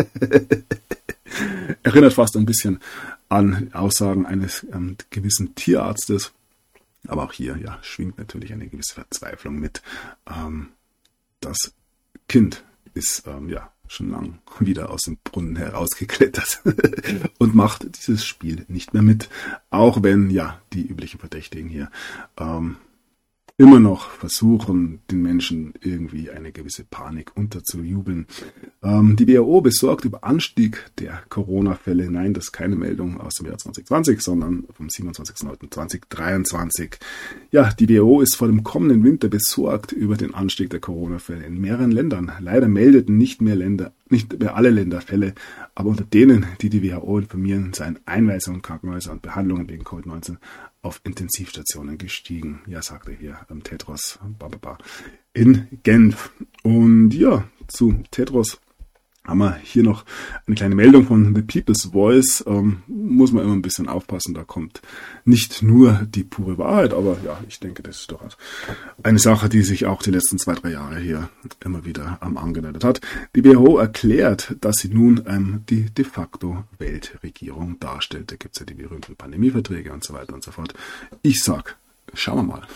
Erinnert fast ein bisschen an Aussagen eines gewissen Tierarztes, aber auch hier schwingt natürlich eine gewisse Verzweiflung mit. Das Kind ist schon lang wieder aus dem Brunnen herausgeklettert und macht dieses Spiel nicht mehr mit. Auch wenn die üblichen Verdächtigen hier immer noch versuchen, den Menschen irgendwie eine gewisse Panik unterzujubeln. Die WHO besorgt über Anstieg der Corona-Fälle. Nein, das ist keine Meldung aus dem Jahr 2020, sondern vom 27.09.2023. Ja, die WHO ist vor dem kommenden Winter besorgt über den Anstieg der Corona-Fälle in mehreren Ländern. Leider meldeten nicht mehr alle Länder Fälle, aber unter denen, die WHO informieren, seien Einweisungen, Krankenhäuser und Behandlungen wegen Covid-19 auf Intensivstationen gestiegen. Ja, sagte hier Tedros in Genf. Und ja, zu Tedros haben wir hier noch eine kleine Meldung von The People's Voice. Muss man immer ein bisschen aufpassen, da kommt nicht nur die pure Wahrheit, aber ich denke, das ist doch eine Sache, die sich auch die letzten 2-3 Jahre hier immer wieder angewendet hat. Die WHO erklärt, dass sie nun die de facto Weltregierung darstellt. Da gibt es ja die berühmten Pandemieverträge und so weiter und so fort. Ich sag, schauen wir mal,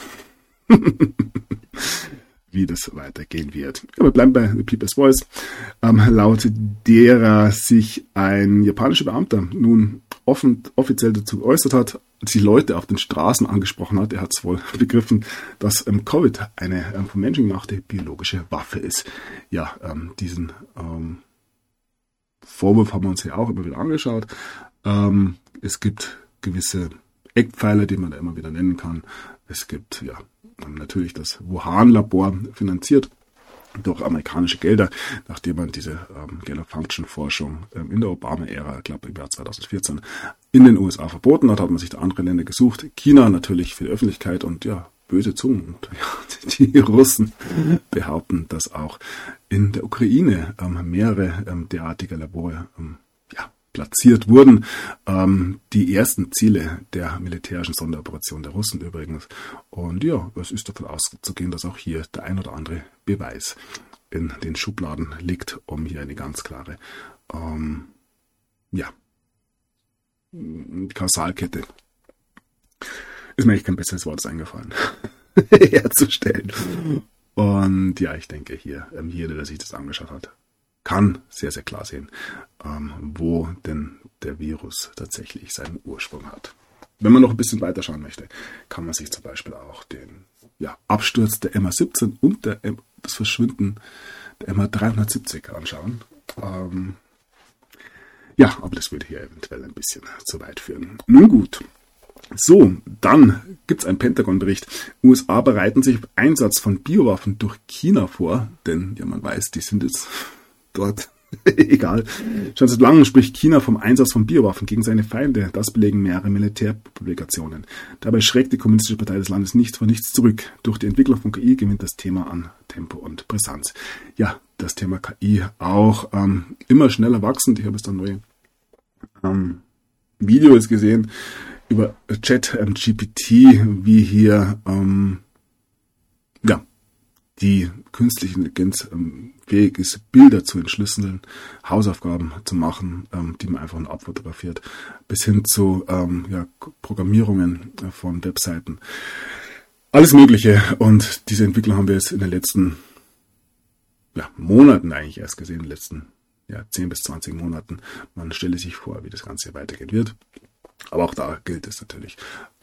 wie das weitergehen wird. Aber bleiben bei The People's Voice. Laut derer sich ein japanischer Beamter nun offiziell dazu geäußert hat, die Leute auf den Straßen angesprochen hat. Er hat es wohl begriffen, dass Covid eine vom Menschen gemachte biologische Waffe ist. Ja, diesen Vorwurf haben wir uns ja auch immer wieder angeschaut. Es gibt gewisse Eckpfeiler, die man da immer wieder nennen kann. Es gibt natürlich das Wuhan-Labor finanziert durch amerikanische Gelder, nachdem man diese Gain-of-Function-Forschung in der Obama-Ära, ich glaube im Jahr 2014, in den USA verboten hat, hat man sich da andere Länder gesucht. China natürlich für die Öffentlichkeit und böse Zungen. Und die Russen behaupten, dass auch in der Ukraine mehrere derartige Labore platziert wurden. Die ersten Ziele der militärischen Sonderoperation der Russen übrigens. Und es ist davon auszugehen, dass auch hier der ein oder andere Beweis in den Schubladen liegt, um hier eine ganz klare Kausalkette, ist mir eigentlich kein besseres Wort eingefallen, herzustellen. Und ich denke hier, jeder, der sich das angeschaut hat, kann sehr, sehr klar sehen, wo denn der Virus tatsächlich seinen Ursprung hat. Wenn man noch ein bisschen weiter schauen möchte, kann man sich zum Beispiel auch den Absturz der MH17 und das Verschwinden der MH370 anschauen. Aber das würde hier eventuell ein bisschen zu weit führen. Nun gut. So, dann gibt's einen Pentagon-Bericht. USA bereiten sich auf Einsatz von Biowaffen durch China vor, denn man weiß, die sind jetzt dort egal. Schon seit langem spricht China vom Einsatz von Biowaffen gegen seine Feinde. Das belegen mehrere Militärpublikationen. Dabei schreckt die Kommunistische Partei des Landes nicht vor nichts zurück. Durch die Entwicklung von KI gewinnt das Thema an Tempo und Brisanz. Ja, das Thema KI auch immer schneller wachsend. Ich habe jetzt da neue Videos gesehen über ChatGPT, wie hier die künstliche Intelligenz fähig ist, Bilder zu entschlüsseln, Hausaufgaben zu machen, die man einfach nur abfotografiert, bis hin zu Programmierungen von Webseiten. Alles Mögliche. Und diese Entwicklung haben wir jetzt in den letzten Monaten eigentlich erst gesehen, in den letzten 10 bis 20 Monaten. Man stelle sich vor, wie das Ganze weitergehen wird. Aber auch da gilt es natürlich,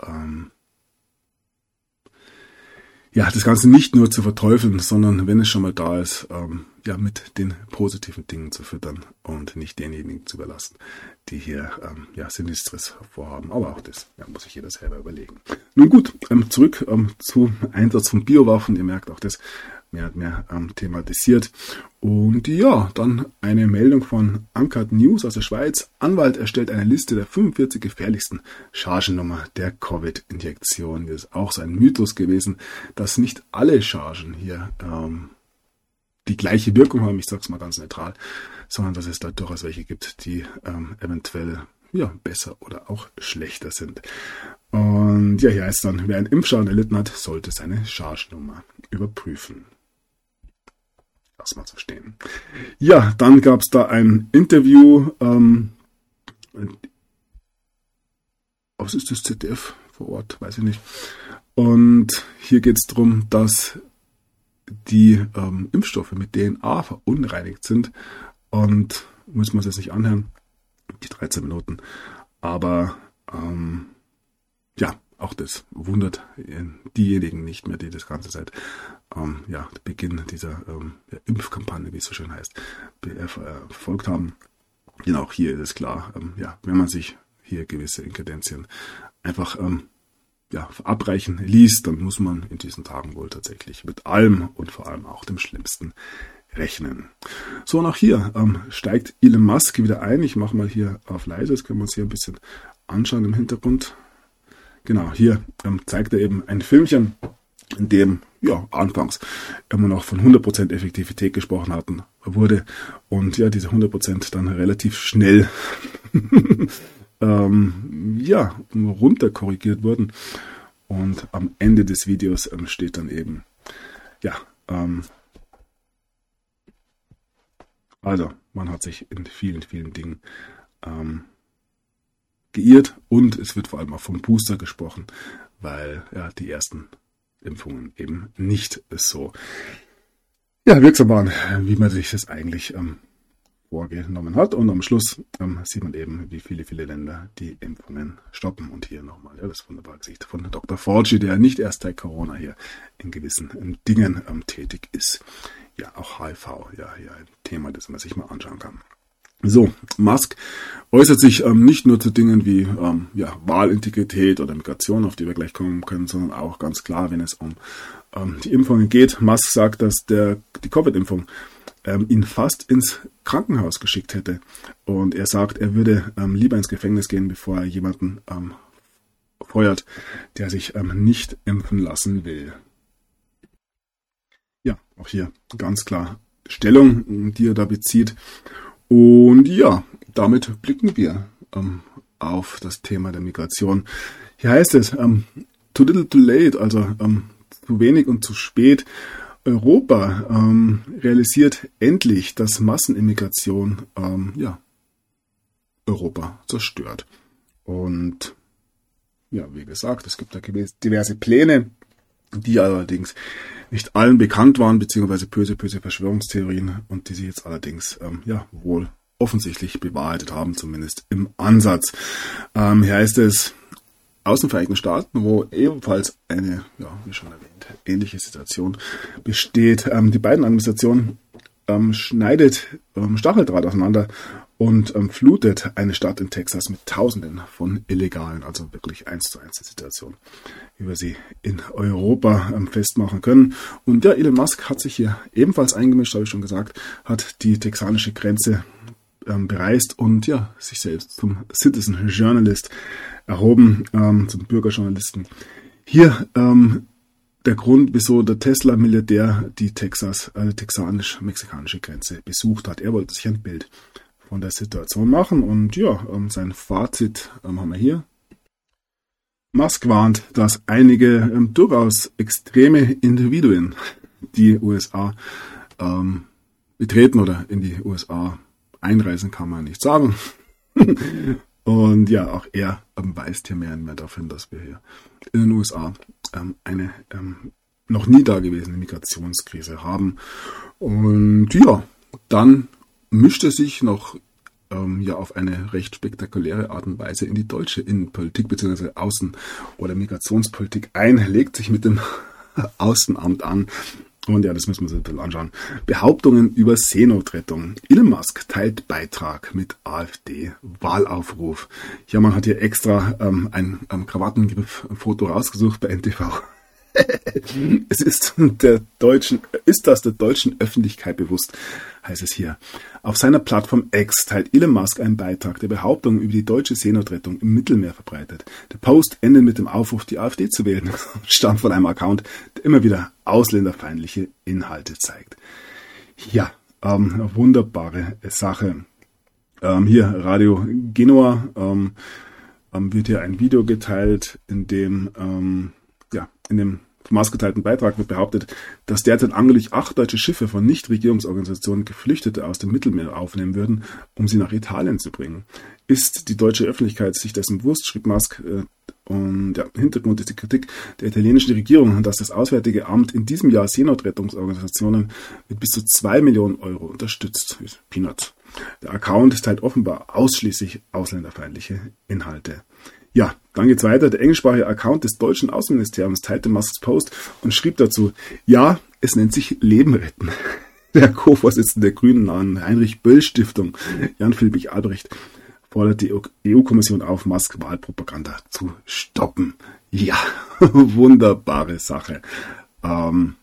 das Ganze nicht nur zu verteufeln, sondern wenn es schon mal da ist, mit den positiven Dingen zu füttern und nicht denjenigen zu überlassen, die hier Sinistres vorhaben. Aber auch das muss sich jeder selber überlegen. Nun gut, zurück zum Einsatz von Biowaffen. Ihr merkt auch das mehr und mehr thematisiert. Und dann eine Meldung von Uncut News aus der Schweiz. Anwalt erstellt eine Liste der 45 gefährlichsten Chargennummer der Covid-Injektion. Das ist auch so ein Mythos gewesen, dass nicht alle Chargen hier die gleiche Wirkung haben, ich sage es mal ganz neutral, sondern dass es da durchaus welche gibt, die eventuell besser oder auch schlechter sind. Und hier heißt dann, wer einen Impfschaden erlitten hat, sollte seine Chargennummer überprüfen. Lass mal so stehen. Ja, dann gab es da ein Interview, was ist das, ZDF vor Ort, weiß ich nicht. Und hier geht es darum, dass die Impfstoffe mit DNA verunreinigt sind. Und muss man es jetzt nicht anhören, die 13 Minuten. Aber auch das wundert diejenigen nicht mehr, die das Ganze seit Beginn dieser Impfkampagne, wie es so schön heißt, verfolgt haben. Genau, hier ist es klar, wenn man sich hier gewisse Inkredenzien einfach verabreichen liest, dann muss man in diesen Tagen wohl tatsächlich mit allem und vor allem auch dem Schlimmsten rechnen. So, und auch hier steigt Elon Musk wieder ein. Ich mache mal hier auf leise, das können wir uns hier ein bisschen anschauen im Hintergrund. Genau, hier zeigt er eben ein Filmchen, in dem anfangs immer noch von 100% Effektivität gesprochen wurde und diese 100% dann relativ schnell runterkorrigiert wurden. Und am Ende des Videos steht dann eben, also man hat sich in vielen, vielen Dingen geirrt und es wird vor allem auch vom Booster gesprochen, weil die ersten Impfungen eben nicht so wirksam waren, wie man sich das eigentlich vorgenommen hat. Und am Schluss sieht man eben, wie viele Länder die Impfungen stoppen. Und hier nochmal das wunderbare Gesicht von Dr. Fauci, der nicht erst seit Corona hier in gewissen Dingen tätig ist. Ja, auch HIV, hier ein Thema, das man sich mal anschauen kann. So, Musk äußert sich nicht nur zu Dingen wie Wahlintegrität oder Migration, auf die wir gleich kommen können, sondern auch ganz klar, wenn es um die Impfungen geht. Musk sagt, dass die Covid-Impfung ihn fast ins Krankenhaus geschickt hätte. Und er sagt, er würde lieber ins Gefängnis gehen, bevor er jemanden feuert, der sich nicht impfen lassen will. Ja, auch hier ganz klar Stellung, die er da bezieht. Und damit blicken wir auf das Thema der Migration. Hier heißt es, too little too late, also zu wenig und zu spät. Europa realisiert endlich, dass Massenimmigration Europa zerstört. Und wie gesagt, es gibt da diverse Pläne, die allerdings nicht allen bekannt waren, beziehungsweise böse Verschwörungstheorien und die sich jetzt allerdings wohl offensichtlich bewahrheitet haben, zumindest im Ansatz. Hier heißt es, aus den Vereinigten Staaten, wo ebenfalls eine, ja, wie schon erwähnt, ähnliche Situation besteht. Die beiden Administrationen schneidet Stacheldraht auseinander und flutet eine Stadt in Texas mit Tausenden von Illegalen, also wirklich 1:1 die Situation, wie wir sie in Europa festmachen können. Und ja, Elon Musk hat sich hier ebenfalls eingemischt, habe ich schon gesagt, hat die texanische Grenze bereist und ja, sich selbst zum Citizen Journalist erhoben, zum Bürgerjournalisten. Hier der Grund, wieso der Tesla-Milliardär die texanisch-mexikanische Grenze besucht hat. Er wollte sich ein Bild von der Situation machen und ja, sein Fazit haben wir hier. Musk warnt, dass einige durchaus extreme Individuen die USA betreten oder in die USA einreisen, kann man nicht sagen. Und ja, auch er weist hier mehr und mehr darauf hin, dass wir hier in den USA eine noch nie dagewesene Migrationskrise haben. Und ja, dann mischt er sich noch ja auf eine recht spektakuläre Art und Weise in die deutsche Innenpolitik bzw. Außen- oder Migrationspolitik ein, legt sich mit dem Außenamt an. Und ja, das müssen wir uns ein bisschen anschauen. Behauptungen über Seenotrettung. Elon Musk teilt Beitrag mit AfD-Wahlaufruf. Ja, man hat hier extra ein Krawattengriff-Foto rausgesucht bei NTV. Ist das der deutschen Öffentlichkeit bewusst, heißt es hier. Auf seiner Plattform X teilt Elon Musk einen Beitrag, der Behauptungen über die deutsche Seenotrettung im Mittelmeer verbreitet. Der Post endet mit dem Aufruf, die AfD zu wählen, stammt von einem Account, der immer wieder ausländerfeindliche Inhalte zeigt. Ja, wunderbare Sache. Hier Radio Genua wird hier ein Video geteilt, in dem in dem vom Musk geteilten Beitrag wird behauptet, dass derzeit angeblich 8 deutsche Schiffe von Nichtregierungsorganisationen Geflüchtete aus dem Mittelmeer aufnehmen würden, um sie nach Italien zu bringen. Ist die deutsche Öffentlichkeit sich dessen bewusst, schrieb Musk, und ja, Hintergrund ist die Kritik der italienischen Regierung, dass das Auswärtige Amt in diesem Jahr Seenotrettungsorganisationen mit bis zu 2 Millionen Euro unterstützt. Peanuts. Der Account teilt offenbar ausschließlich ausländerfeindliche Inhalte. Ja, dann geht's weiter. Der englischsprachige Account des deutschen Außenministeriums teilte Musks Post und schrieb dazu, ja, es nennt sich Leben retten. Der Co-Vorsitzende der Grünen nahen Heinrich-Böll-Stiftung, Jan-Philipp Albrecht, fordert die EU-Kommission auf, Musk-Wahlpropaganda zu stoppen. Ja, wunderbare Sache. Kann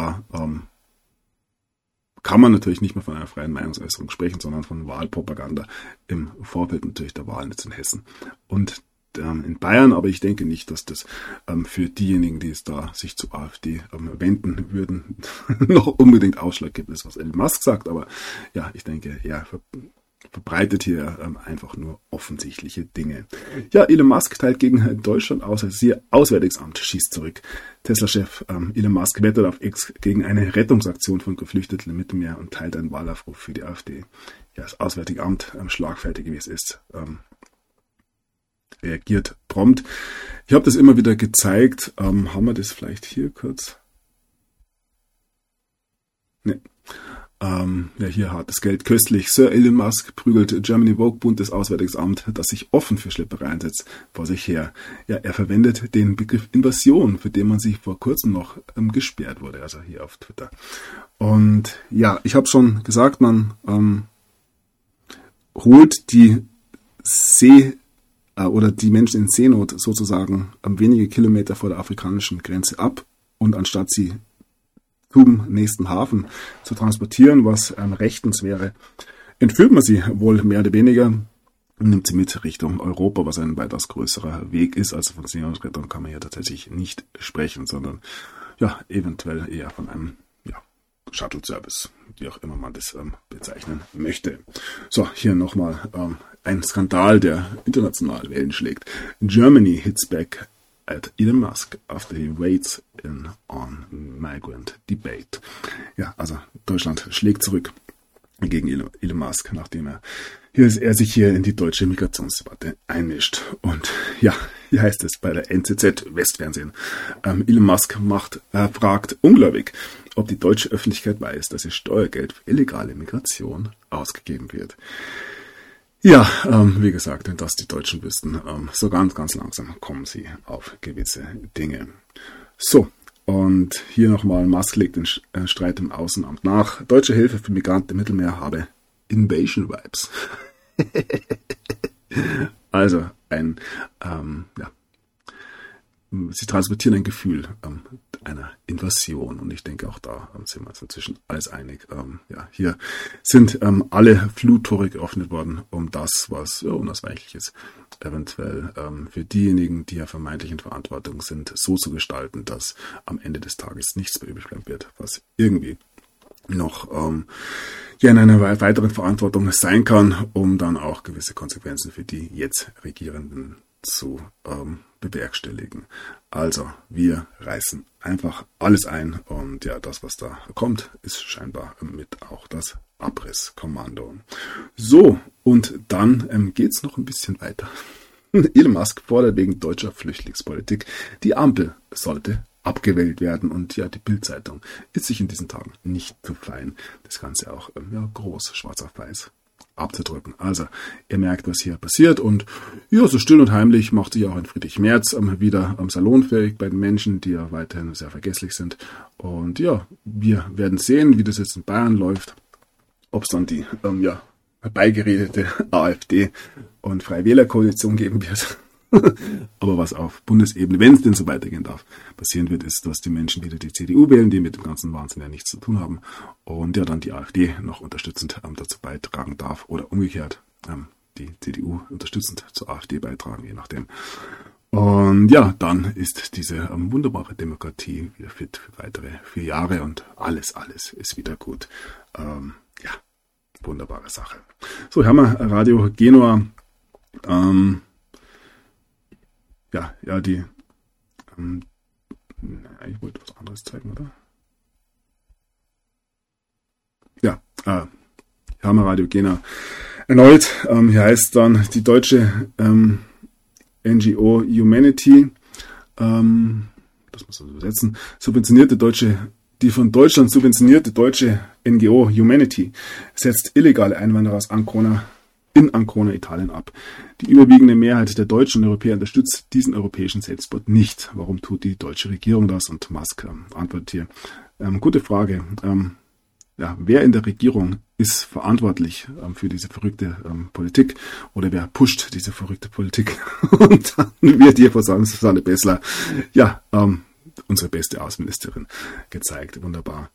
man natürlich nicht mehr von einer freien Meinungsäußerung sprechen, sondern von Wahlpropaganda im Vorfeld natürlich der Wahlen jetzt in Hessen und in Bayern, aber ich denke nicht, dass das für diejenigen, die es da sich zur AfD wenden würden, noch unbedingt Ausschlag gibt, ist, was Elon Musk sagt, aber ja, ich denke, er verbreitet hier einfach nur offensichtliche Dinge. Ja, Elon Musk teilt gegen Deutschland aus, siehe Auswärtiges Amt schießt zurück. Tesla-Chef Elon Musk wettert auf X gegen eine Rettungsaktion von Geflüchteten im Mittelmeer und teilt einen Wahlaufruf für die AfD. Ja, das Auswärtige Amt, schlagfertig wie es ist, reagiert prompt. Ich habe das immer wieder gezeigt. Haben wir das vielleicht hier kurz? Ne. Ja, hier hartes Geld köstlich. Sir Elon Musk prügelt Germany Vogue Bundesauswärtiges Amt, das sich offen für Schlepperei einsetzt, vor sich her. Ja, er verwendet den Begriff Invasion, für den man sich vor kurzem noch gesperrt wurde, also hier auf Twitter. Und ja, ich habe schon gesagt, man holt die oder die Menschen in Seenot sozusagen wenige Kilometer vor der afrikanischen Grenze ab und anstatt sie zum nächsten Hafen zu transportieren, was rechtens wäre, entführt man sie wohl mehr oder weniger und nimmt sie mit Richtung Europa, was ein weitaus größerer Weg ist. Also von Seenotrettung kann man hier tatsächlich nicht sprechen, sondern ja, eventuell eher von einem Shuttle-Service, wie auch immer man das bezeichnen möchte. So, hier nochmal ein Skandal, der international Wellen schlägt. Germany hits back at Elon Musk after he waits in on migrant debate. Ja, also Deutschland schlägt zurück gegen Elon Musk, nachdem er sich hier in die deutsche Migrationsdebatte einmischt. Und ja, hier heißt es bei der NZZ Westfernsehen, Elon Musk fragt ungläubig, ob die deutsche Öffentlichkeit weiß, dass ihr Steuergeld für illegale Migration ausgegeben wird. Ja, wie gesagt, wenn das die Deutschen wüssten, so ganz, ganz langsam kommen sie auf gewisse Dinge. So, und hier nochmal, Musk legt den Streit im Außenamt nach. Deutsche Hilfe für Migranten im Mittelmeer habe Invasion-Vibes. Also sie transportieren ein Gefühl einer Invasion, und ich denke, auch da sind wir uns inzwischen alles einig. Hier sind alle Fluttore geöffnet worden, um das, was unausweichlich ist, eventuell für diejenigen, die ja vermeintlich in Verantwortung sind, so zu gestalten, dass am Ende des Tages nichts mehr übrig bleiben wird, was irgendwie noch in einer weiteren Verantwortung sein kann, um dann auch gewisse Konsequenzen für die jetzt Regierenden zu bewerkstelligen. Also wir reißen einfach alles ein, und ja, das, was da kommt, ist scheinbar mit auch das Abrisskommando. So, und dann geht's noch ein bisschen weiter. Elon Musk fordert wegen deutscher Flüchtlingspolitik, die Ampel sollte abgewählt werden, und ja, die Bild-Zeitung ist sich in diesen Tagen nicht zu fein, das Ganze auch groß, schwarz auf weiß abzudrücken. Also, ihr merkt, was hier passiert, und ja, so still und heimlich macht sich auch ein Friedrich Merz wieder salonfähig bei den Menschen, die ja weiterhin sehr vergesslich sind. Und ja, wir werden sehen, wie das jetzt in Bayern läuft, ob es dann die herbeigeredete AfD und Freie Wählerkoalition geben wird. Aber was auf Bundesebene, wenn es denn so weitergehen darf, passieren wird, ist, dass die Menschen wieder die CDU wählen, die mit dem ganzen Wahnsinn ja nichts zu tun haben, und ja dann die AfD noch unterstützend dazu beitragen darf, oder umgekehrt die CDU unterstützend zur AfD beitragen, je nachdem. Und ja, dann ist diese wunderbare Demokratie wieder fit für weitere 4 Jahre, und alles ist wieder gut. Wunderbare Sache. So, hier haben wir Radio Genua. Ich wollte was anderes zeigen, oder? Ja, hier haben wir Radio Genua erneut. Hier heißt dann die deutsche NGO Humanity, das muss man übersetzen, die von Deutschland subventionierte deutsche NGO Humanity setzt illegale Einwanderer aus Ancona, Italien ab. Die überwiegende Mehrheit der Deutschen und Europäer unterstützt diesen europäischen Selbstmord nicht. Warum tut die deutsche Regierung das? Und Musk antwortet hier. Gute Frage. Wer in der Regierung ist verantwortlich für diese verrückte Politik, oder wer pusht diese verrückte Politik? Und dann wird hier von Susanne Bessler, unsere beste Außenministerin, gezeigt. Wunderbar.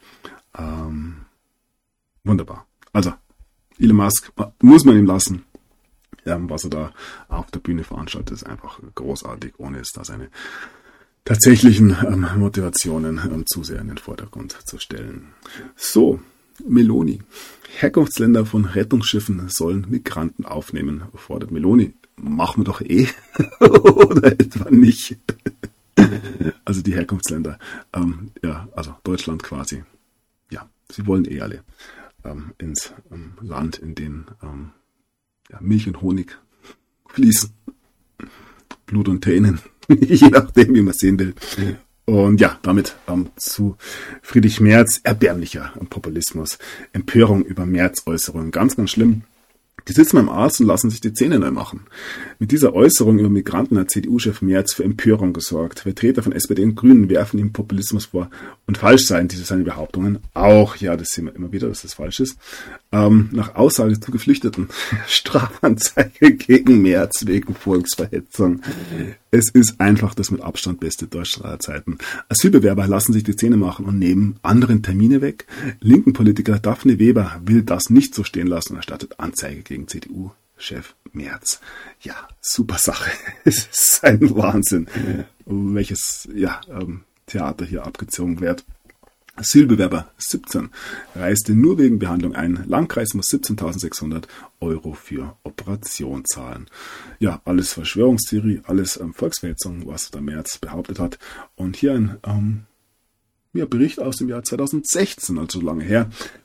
Wunderbar. Also, Elon Musk muss man ihm lassen. Was er da auf der Bühne veranstaltet, ist einfach großartig, ohne es da seine tatsächlichen Motivationen zu sehr in den Vordergrund zu stellen. So, Meloni. Herkunftsländer von Rettungsschiffen sollen Migranten aufnehmen, fordert Meloni. Machen wir doch oder etwa nicht. Also die Herkunftsländer, also Deutschland quasi. Ja, sie wollen alle ins Land, in dem Milch und Honig fließen. Blut und Tränen, je nachdem, wie man sehen will. Und ja, damit zu Friedrich Merz, erbärmlicher Populismus, Empörung über Merz-Äußerungen, ganz, ganz schlimm. Die sitzen beim Arzt und lassen sich die Zähne neu machen. Mit dieser Äußerung über Migranten hat CDU-Chef Merz für Empörung gesorgt. Vertreter von SPD und Grünen werfen ihm Populismus vor und falsch seien seine Behauptungen auch. Ja, das sehen wir immer wieder, dass das falsch ist. Nach Aussage zu Geflüchteten. Strafanzeige gegen Merz wegen Volksverhetzung. Es ist einfach das mit Abstand beste Deutschland aller Zeiten. Asylbewerber lassen sich die Zähne machen und nehmen anderen Termine weg. Linken Politiker Daphne Weber will das nicht so stehen lassen und erstattet Anzeige gegen CDU-Chef Merz. Ja, super Sache. Es ist ein Wahnsinn, welches Theater hier abgezogen wird. Asylbewerber 17 reiste nur wegen Behandlung ein. Landkreis muss 17.600 € für Operation zahlen. Ja, alles Verschwörungstheorie, alles Volksverhetzung, was der Merz behauptet hat. Und hier ein Bericht aus dem Jahr 2016, also so lange her.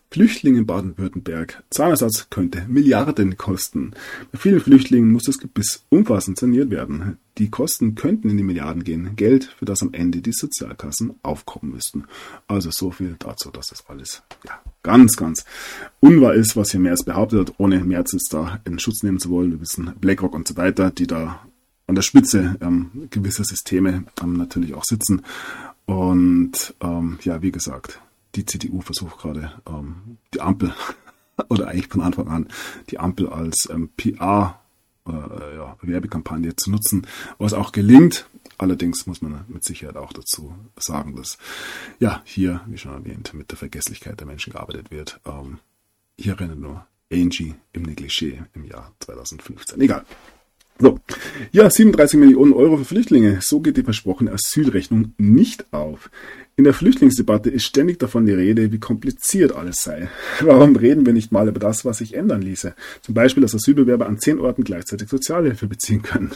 Flüchtlinge in Baden-Württemberg. Zahnersatz könnte Milliarden kosten. Bei vielen Flüchtlingen muss das Gebiss umfassend saniert werden. Die Kosten könnten in die Milliarden gehen. Geld, für das am Ende die Sozialkassen aufkommen müssten. Also so viel dazu, dass das alles ganz, ganz unwahr ist, was hier Merz behauptet hat, ohne Merz jetzt da in Schutz nehmen zu wollen. Wir wissen, BlackRock und so weiter, die da an der Spitze gewisser Systeme natürlich auch sitzen. Und wie gesagt, die CDU versucht gerade die Ampel, oder eigentlich von Anfang an, die Ampel als Werbekampagne zu nutzen, was auch gelingt. Allerdings muss man mit Sicherheit auch dazu sagen, dass hier, wie schon erwähnt, mit der Vergesslichkeit der Menschen gearbeitet wird. Hier erinnert nur Angie im Negligé im Jahr 2015. Egal. So, 37 Millionen Euro für Flüchtlinge. So geht die versprochene Asylrechnung nicht auf. In der Flüchtlingsdebatte ist ständig davon die Rede, wie kompliziert alles sei. Warum reden wir nicht mal über das, was sich ändern ließe? Zum Beispiel, dass Asylbewerber an 10 Orten gleichzeitig Sozialhilfe beziehen können.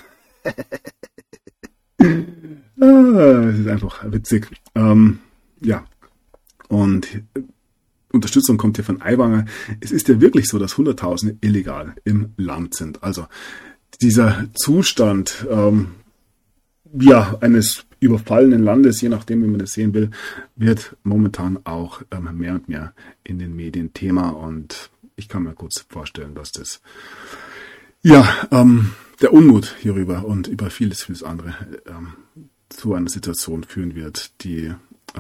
Das ist einfach witzig. Und Unterstützung kommt hier von Aiwanger. Es ist ja wirklich so, dass Hunderttausende illegal im Land sind. Also dieser Zustand eines überfallenen Landes, je nachdem, wie man das sehen will, wird momentan auch mehr und mehr in den Medien Thema. Und ich kann mir kurz vorstellen, dass das der Unmut hierüber und über vieles, vieles andere zu einer Situation führen wird, die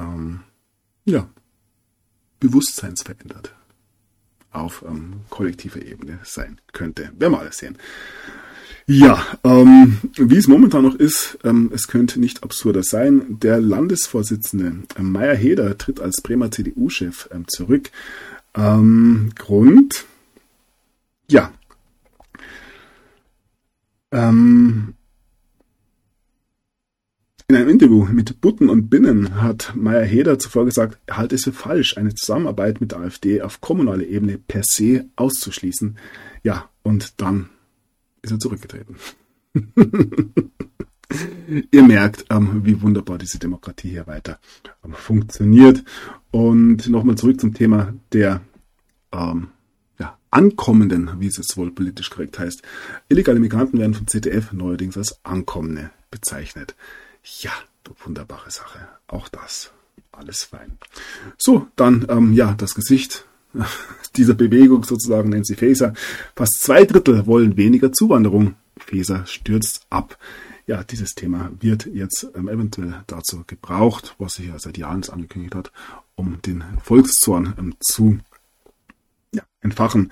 bewusstseinsverändert auf kollektiver Ebene sein könnte. Werden wir alles sehen. Wie es momentan noch ist, es könnte nicht absurder sein. Der Landesvorsitzende Meyer-Heder tritt als Bremer CDU-Chef zurück. Grund? In einem Interview mit Butten und Binnen hat Meyer-Heder zuvor gesagt, er halte es für falsch, eine Zusammenarbeit mit der AfD auf kommunaler Ebene per se auszuschließen. Und dann ist er zurückgetreten. Ihr merkt, wie wunderbar diese Demokratie hier weiter funktioniert. Und nochmal zurück zum Thema der Ankommenden, wie es jetzt wohl politisch korrekt heißt. Illegale Migranten werden vom ZDF neuerdings als Ankommende bezeichnet. Wunderbare Sache. Auch das. Alles fein. So, dann das Gesicht dieser Bewegung sozusagen, Nancy Faeser. Fast 2/3 wollen weniger Zuwanderung. Faeser stürzt ab. Dieses Thema wird jetzt eventuell dazu gebraucht, was sie ja seit Jahren angekündigt hat, um den Volkszorn zu entfachen.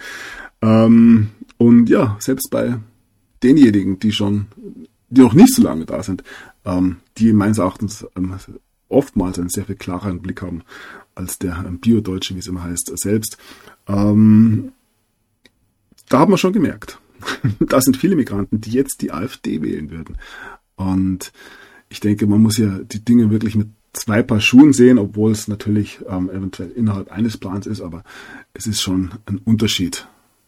Selbst bei denjenigen, die noch nicht so lange da sind, die meines Erachtens oftmals einen sehr viel klareren Blick haben als der Bio-Deutsche, wie es immer heißt, selbst. Da haben wir schon gemerkt, da sind viele Migranten, die jetzt die AfD wählen würden. Und ich denke, man muss ja die Dinge wirklich mit 2 Paar Schuhen sehen, obwohl es natürlich eventuell innerhalb eines Plans ist, aber es ist schon ein Unterschied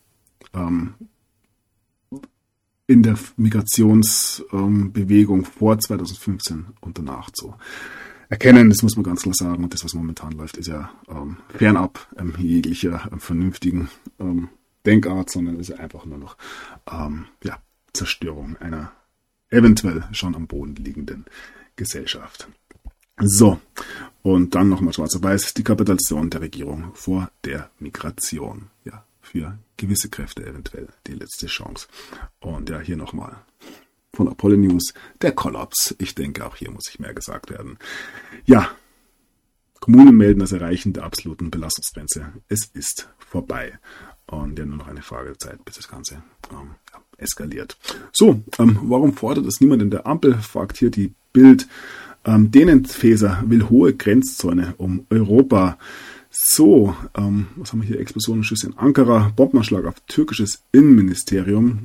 in der Migrationsbewegung vor 2015 und danach zu erkennen. Das muss man ganz klar sagen. Und das, was momentan läuft, ist ja fernab jeglicher vernünftigen Denkart, sondern ist ja einfach nur noch Zerstörung einer eventuell schon am Boden liegenden Gesellschaft. So, und dann nochmal schwarz auf weiß, die Kapitulation der Regierung vor der Migration. Für gewisse Kräfte eventuell die letzte Chance. Und hier nochmal von Apollo News, der Kollaps. Ich denke, auch hier muss sich mehr gesagt werden. Kommunen melden das Erreichen der absoluten Belastungsgrenze. Es ist vorbei. Und nur noch eine Frage der Zeit, bis das Ganze eskaliert. So, warum fordert es niemand in der Ampel? Fragt hier die Bild. Denen Faeser will hohe Grenzzäune um Europa. So, was haben wir hier? Explosionenschüsse in Ankara, Bombenanschlag auf türkisches Innenministerium.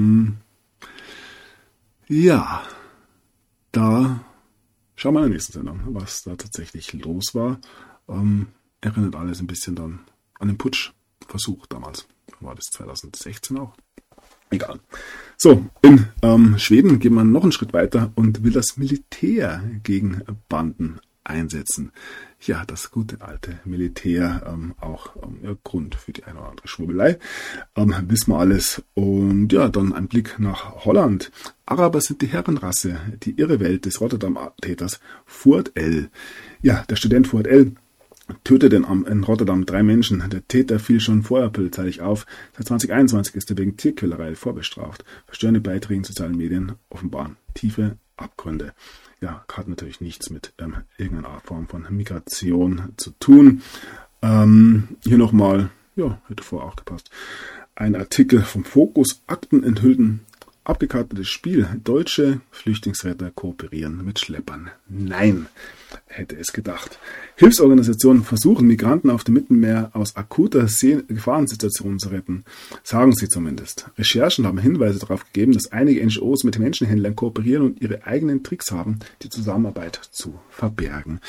Da schauen wir in der nächsten Sendung, was da tatsächlich los war. Erinnert alles ein bisschen dann an den Putschversuch damals. War das 2016 auch? Egal. So, in Schweden geht man noch einen Schritt weiter und will das Militär gegen Banden einsetzen. Ja, das gute alte Militär, auch Grund für die eine oder andere Schwurbelei, wissen wir alles. Und ja, dann ein Blick nach Holland. Araber sind die Herrenrasse, die irre Welt des Rotterdam-Täters Fouad El. Ja, der Student Fouad El tötete in Rotterdam 3 Menschen. Der Täter fiel schon vorher polizeilich auf. Seit 2021 ist er wegen Tierquälerei vorbestraft. Verstörende Beiträge in sozialen Medien offenbaren tiefe Abgründe. Ja, hat natürlich nichts mit irgendeiner Art Form von Migration zu tun. Hier nochmal, ja, hätte vorher auch gepasst, ein Artikel vom Fokus, Akten enthüllten abgekartetes Spiel. Deutsche Flüchtlingsretter kooperieren mit Schleppern. Nein, hätte es gedacht. Hilfsorganisationen versuchen, Migranten auf dem Mittelmeer aus akuter Gefahrensituationen zu retten. Sagen sie zumindest. Recherchen haben Hinweise darauf gegeben, dass einige NGOs mit Menschenhändlern kooperieren und ihre eigenen Tricks haben, die Zusammenarbeit zu verbergen.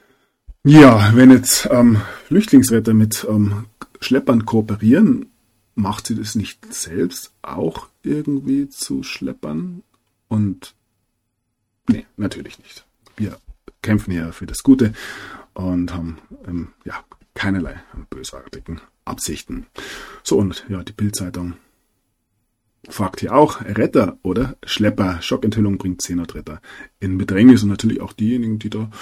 Ja, wenn jetzt Flüchtlingsretter mit Schleppern kooperieren, macht sie das nicht selbst auch irgendwie zu Schleppern? Und nee, natürlich nicht. Wir kämpfen hier für das Gute und haben keinerlei bösartigen Absichten. So, und ja, die Bild-Zeitung fragt hier auch, Retter oder Schlepper? Schockenthüllung bringt Seenotretter in Bedrängnis und natürlich auch diejenigen, die da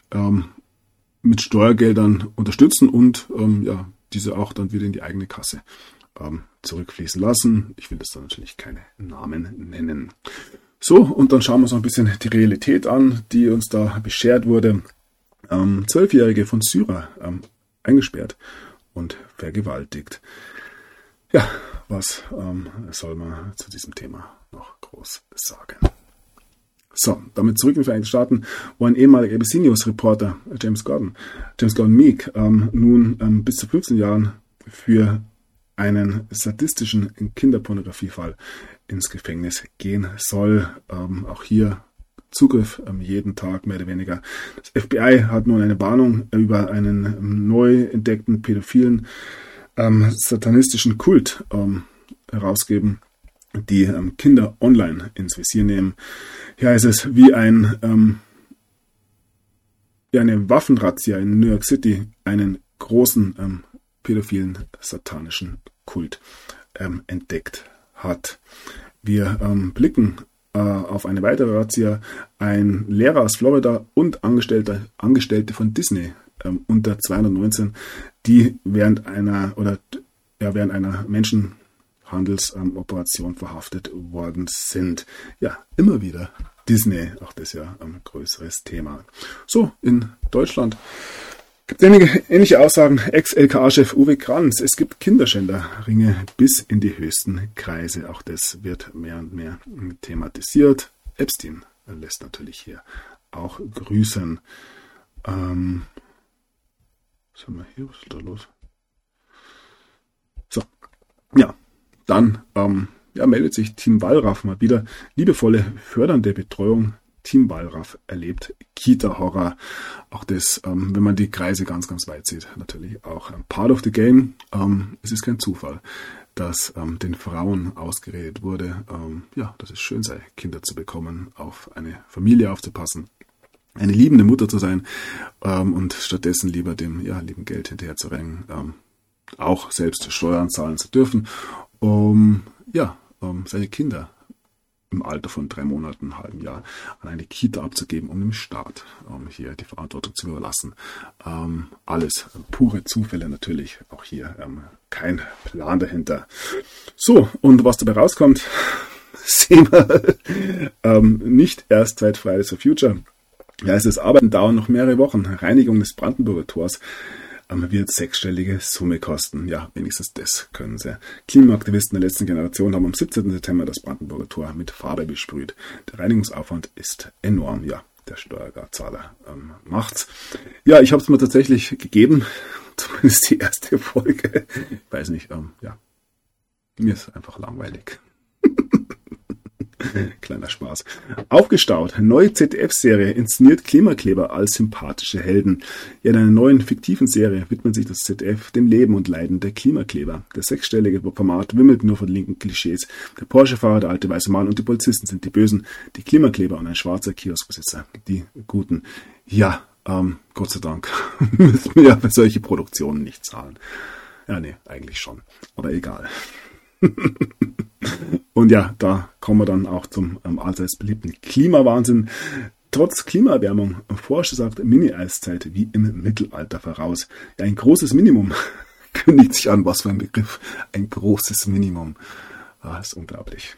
mit Steuergeldern unterstützen und diese auch dann wieder in die eigene Kasse zurückfließen lassen. Ich will das dann natürlich keine Namen nennen. So, und dann schauen wir uns noch ein bisschen die Realität an, die uns da beschert wurde. 12-Jährige von Syrer eingesperrt und vergewaltigt. Ja, was soll man zu diesem Thema noch groß sagen? So, damit zurück in die Vereinigten Staaten, wo ein ehemaliger ABC News-Reporter, James Gordon Meek, nun bis zu 15 Jahren für einen sadistischen Kinderpornografiefall ins Gefängnis gehen soll. Auch hier Zugriff jeden Tag mehr oder weniger. Das FBI hat nun eine Warnung über einen neu entdeckten pädophilen satanistischen Kult herausgeben, die Kinder online ins Visier nehmen. Hier heißt es, wie eine Waffenrazzia in New York City einen großen pädophilen satanischen Kult entdeckt hat. Wir blicken auf eine weitere Razzia. Ein Lehrer aus Florida und Angestellte von Disney unter 219, die während einer Menschenhandelsoperation verhaftet worden sind. Ja, immer wieder Disney, auch das ja ein größeres Thema. So, in Deutschland gibt es ähnliche Aussagen. Ex-LKA-Chef Uwe Kranz. Es gibt Kinderschänderringe bis in die höchsten Kreise. Auch das wird mehr und mehr thematisiert. Epstein lässt natürlich hier auch grüßen. Was haben wir hier? Was ist da los? So, ja, dann meldet sich Team Wallraff mal wieder. Liebevolle, fördernde Betreuung. Team Wallraff erlebt Kita-Horror. Auch das, wenn man die Kreise ganz, ganz weit sieht, natürlich auch part of the game. Es ist kein Zufall, dass den Frauen ausgeredet wurde, dass es schön sei, Kinder zu bekommen, auf eine Familie aufzupassen, eine liebende Mutter zu sein und stattdessen lieber dem lieben Geld hinterher zu rennen, auch selbst Steuern zahlen zu dürfen, seine Kinder im Alter von 3 Monaten, einem halben Jahr an eine Kita abzugeben, um dem Staat hier die Verantwortung zu überlassen. Alles pure Zufälle natürlich, auch hier kein Plan dahinter. So, und was dabei rauskommt, sehen wir nicht erst seit Fridays for Future. Ja, es Arbeiten dauern noch mehrere Wochen. Reinigung des Brandenburger Tors wird 6-stellige Summe kosten. Ja, wenigstens das können sie. Klimaaktivisten der letzten Generation haben am 17. September das Brandenburger Tor mit Farbe besprüht. Der Reinigungsaufwand ist enorm. Ja, der Steuerzahler macht's. Ja, ich habe es mir tatsächlich gegeben. Zumindest die erste Folge. Ich weiß nicht, mir ist einfach langweilig. Kleiner Spaß. Aufgestaut. Neue ZDF-Serie inszeniert Klimakleber als sympathische Helden. Ja, in einer neuen fiktiven Serie widmet sich das ZDF dem Leben und Leiden der Klimakleber. Das 6-stellige Format wimmelt nur von linken Klischees. Der Porsche-Fahrer, der alte weiße Mann und die Polizisten sind die Bösen. Die Klimakleber und ein schwarzer Kioskbesitzer die Guten. Ja, Gott sei Dank müssen wir ja für solche Produktionen nicht zahlen. Ja, nee, eigentlich schon. Aber egal. Und ja, da kommen wir dann auch zum allseits beliebten Klimawahnsinn. Trotz Klimaerwärmung, Forscher sagt Mini-Eiszeit wie im Mittelalter voraus. Ja, ein großes Minimum kündigt sich an. Was für ein Begriff. Ein großes Minimum. Das ist unglaublich.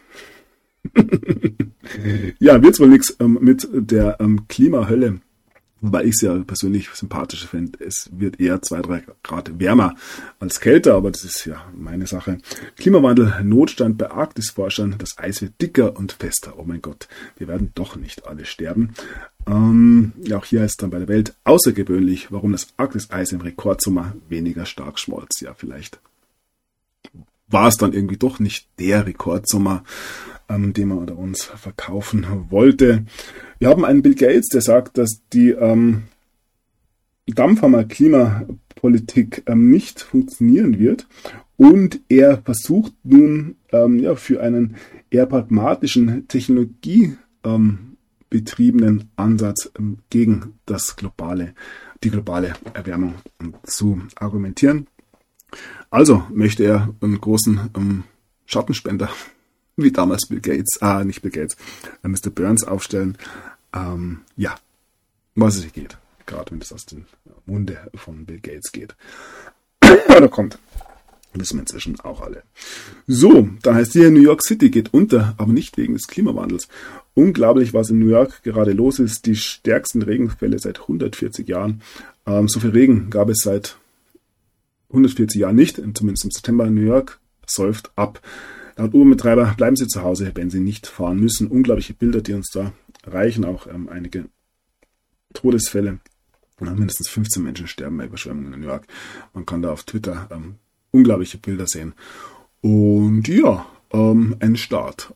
Ja, wird's wohl nichts mit der Klimahölle. Wobei ich es ja persönlich sympathischer finde. Es wird eher 2-3 Grad wärmer als kälter, aber das ist ja meine Sache. Klimawandel, Notstand bei Arktisforschern. Das Eis wird dicker und fester. Oh mein Gott, wir werden doch nicht alle sterben. Ja, auch hier ist dann bei der Welt außergewöhnlich, warum das Arktiseis im Rekordsommer weniger stark schmolz. Ja, vielleicht war es dann irgendwie doch nicht der Rekordsommer, den man oder uns verkaufen wollte. Wir haben einen Bill Gates, der sagt, dass die Dampfhammer-Klimapolitik nicht funktionieren wird. Und er versucht nun für einen eher pragmatischen, technologiebetriebenen Ansatz gegen die globale Erwärmung zu argumentieren. Also möchte er einen großen Schattenspender wie damals Mr. Burns aufstellen. Ja, was es geht. Gerade wenn es aus dem Munde von Bill Gates geht. Oder kommt. Wissen wir inzwischen auch alle. So, da heißt hier, New York City geht unter, aber nicht wegen des Klimawandels. Unglaublich, was in New York gerade los ist. Die stärksten Regenfälle seit 140 Jahren. So viel Regen gab es seit 140 Jahren nicht, zumindest im September. New York säuft ab. Laut Uber-Betreiber bleiben Sie zu Hause, wenn Sie nicht fahren müssen. Unglaubliche Bilder, die uns da reichen. Auch einige Todesfälle. Mindestens 15 Menschen sterben bei Überschwemmungen in New York. Man kann da auf Twitter unglaubliche Bilder sehen. Und ja, eine Stadt,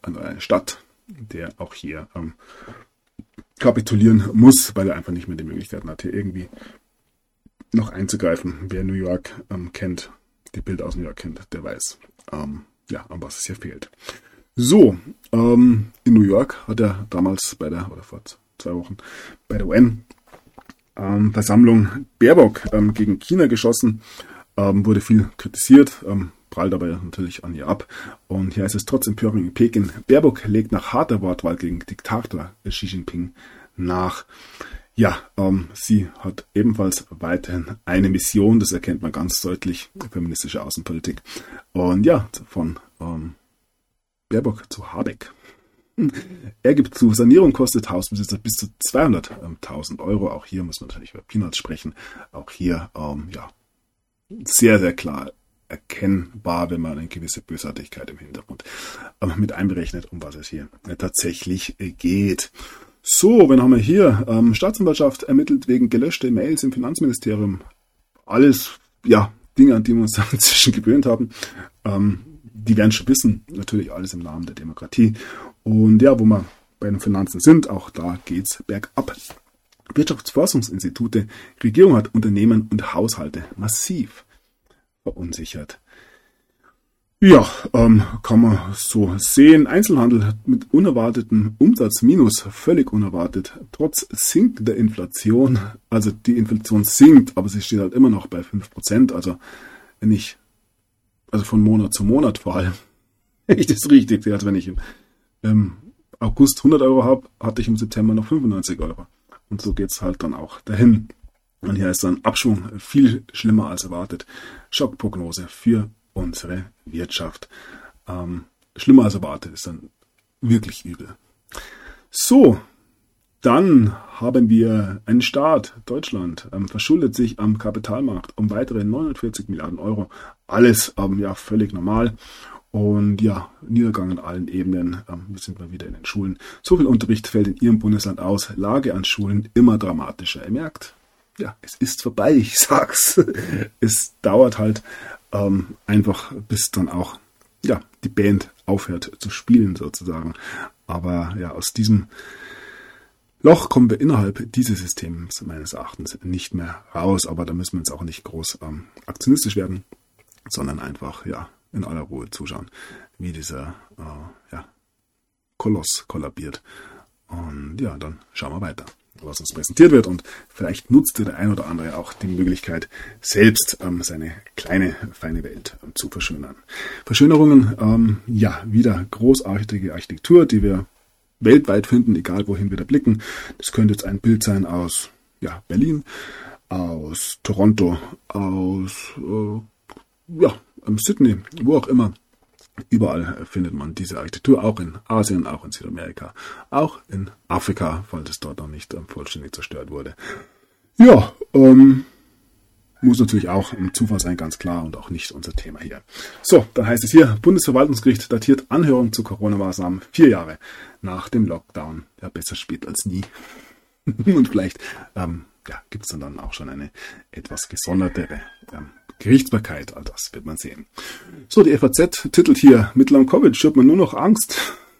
der auch hier kapitulieren muss, weil er einfach nicht mehr die Möglichkeiten hat, hier irgendwie noch einzugreifen. Wer New York kennt, die Bilder aus New York kennt, der weiß, an was es hier fehlt. So, in New York hat er damals vor 2 Wochen bei der UN-Versammlung Baerbock gegen China geschossen, wurde viel kritisiert, prallt aber natürlich an ihr ab. Und hier heißt es trotz Empörung in Peking, Baerbock legt nach harter Wortwahl gegen Diktator Xi Jinping nach. Ja, sie hat ebenfalls weiterhin eine Mission, das erkennt man ganz deutlich, feministische Außenpolitik. Und ja, von Baerbock zu Habeck. Er gibt zu, Sanierung kostet Hausbesitzer bis zu 200.000 Euro. Auch hier muss man natürlich über Peanuts sprechen. Auch hier, sehr, sehr klar erkennbar, wenn man eine gewisse Bösartigkeit im Hintergrund mit einberechnet, um was es hier tatsächlich geht. So, wen haben wir hier? Staatsanwaltschaft ermittelt wegen gelöschter Mails im Finanzministerium. Alles, Dinge, an die wir uns da inzwischen gewöhnt haben. Die werden schon wissen, natürlich alles im Namen der Demokratie. Und ja, wo wir bei den Finanzen sind, auch da geht's bergab. Wirtschaftsforschungsinstitute, Regierung hat Unternehmen und Haushalte massiv verunsichert. Ja, kann man so sehen. Einzelhandel hat mit unerwartetem Umsatzminus, völlig unerwartet, trotz sinkender Inflation. Also die Inflation sinkt, aber sie steht halt immer noch bei 5%. Also von Monat zu Monat vor allem. Wenn ich das richtig sehe, also wenn ich im August 100 Euro habe, hatte ich im September noch 95 Euro. Und so geht's halt dann auch dahin. Und hier ist dann Abschwung viel schlimmer als erwartet. Schockprognose für unsere Wirtschaft. Schlimmer als erwartet ist dann wirklich übel. So, dann haben wir einen Staat, Deutschland, verschuldet sich am Kapitalmarkt um weitere 49 Milliarden Euro. Alles völlig normal. Und ja, Niedergang an allen Ebenen. Wir sind mal wieder in den Schulen. So viel Unterricht fällt in Ihrem Bundesland aus. Lage an Schulen immer dramatischer. Ihr merkt, ja, es ist vorbei, ich sag's. Es dauert halt einfach, bis dann auch die Band aufhört zu spielen sozusagen. Aber ja, aus diesem Loch kommen wir innerhalb dieses Systems meines Erachtens nicht mehr raus. Aber da müssen wir jetzt auch nicht groß aktionistisch werden, sondern einfach in aller Ruhe zuschauen, wie dieser Koloss kollabiert. Und ja, dann schauen wir weiter. was uns präsentiert wird. Und vielleicht nutzt der ein oder andere auch die Möglichkeit, selbst seine kleine, feine Welt zu verschönern. Verschönerungen, wieder großartige Architektur, die wir weltweit finden, egal wohin wir da blicken. Das könnte jetzt ein Bild sein aus Berlin, aus Toronto, aus Sydney, wo auch immer. Überall findet man diese Architektur, auch in Asien, auch in Südamerika, auch in Afrika, falls es dort noch nicht vollständig zerstört wurde. Ja, muss natürlich auch ein Zufall sein, ganz klar, und auch nicht unser Thema hier. So, dann heißt es hier, Bundesverwaltungsgericht datiert Anhörung zu Corona-Maßnahmen 4 Jahre nach dem Lockdown. Ja, besser spät als nie. Und vielleicht gibt es dann auch schon eine etwas gesondertere Gerichtsbarkeit, all das wird man sehen. So, die FAZ titelt hier, mit Long-Covid schürt man nur noch Angst.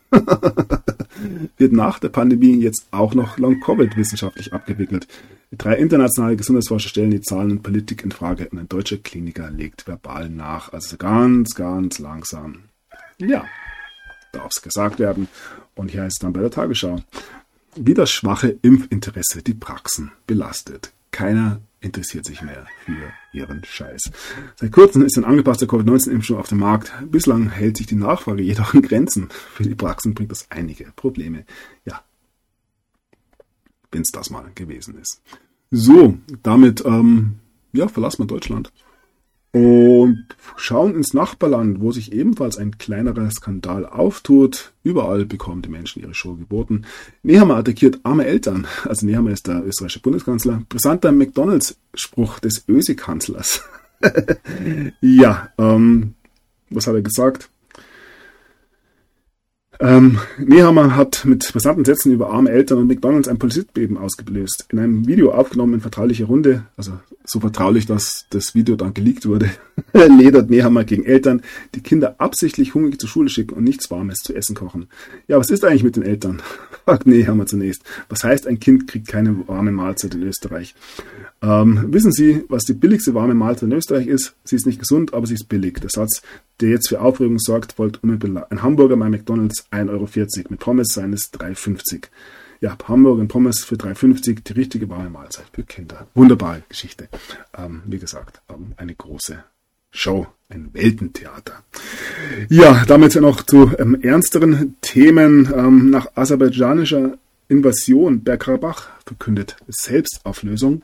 Wird nach der Pandemie jetzt auch noch Long-Covid wissenschaftlich abgewickelt. 3 internationale Gesundheitsforscher stellen die Zahlen und Politik in Frage und ein deutscher Kliniker legt verbal nach. Also ganz, ganz langsam. Ja, darf es gesagt werden. Und hier heißt es dann bei der Tagesschau, wie das schwache Impfinteresse die Praxen belastet. Keiner interessiert sich mehr für ihren Scheiß. Seit kurzem ist ein angepasster Covid-19-Impfstoff auf dem Markt. Bislang hält sich die Nachfrage jedoch in Grenzen. Für die Praxen bringt das einige Probleme. Ja, wenn es das mal gewesen ist. So, damit verlassen wir Deutschland und schauen ins Nachbarland, wo sich ebenfalls ein kleinerer Skandal auftut. Überall bekommen die Menschen ihre Show geboten. Nehammer attackiert arme Eltern. Also Nehammer ist der österreichische Bundeskanzler. Brisanter McDonalds-Spruch des ÖSI-Kanzlers. Was hat er gesagt? Nehammer hat mit brisanten Sätzen über arme Eltern und McDonalds ein Politikbeben ausgelöst. In einem Video aufgenommen in vertraulicher Runde, also so vertraulich, dass das Video dann geleakt wurde, ledert Nehammer gegen Eltern, die Kinder absichtlich hungrig zur Schule schicken und nichts Warmes zu essen kochen. Ja, was ist eigentlich mit den Eltern? Fragt Nehammer zunächst. Was heißt, ein Kind kriegt keine warme Mahlzeit in Österreich? Wissen Sie, was die billigste warme Mahlzeit in Österreich ist? Sie ist nicht gesund, aber sie ist billig. Der Satz, der jetzt für Aufregung sorgt, folgt unmittelbar. Ein Hamburger bei McDonalds 1,40 €, mit Pommes seien es 3,50 €. Ja, Hamburger und Pommes für 3,50 €, die richtige warme Mahlzeit für Kinder. Wunderbare Geschichte. Wie gesagt, eine große Show, ein Weltentheater. Ja, damit noch zu ernsteren Themen. Nach aserbaidschanischer Invasion Bergkarabach verkündet Selbstauflösung.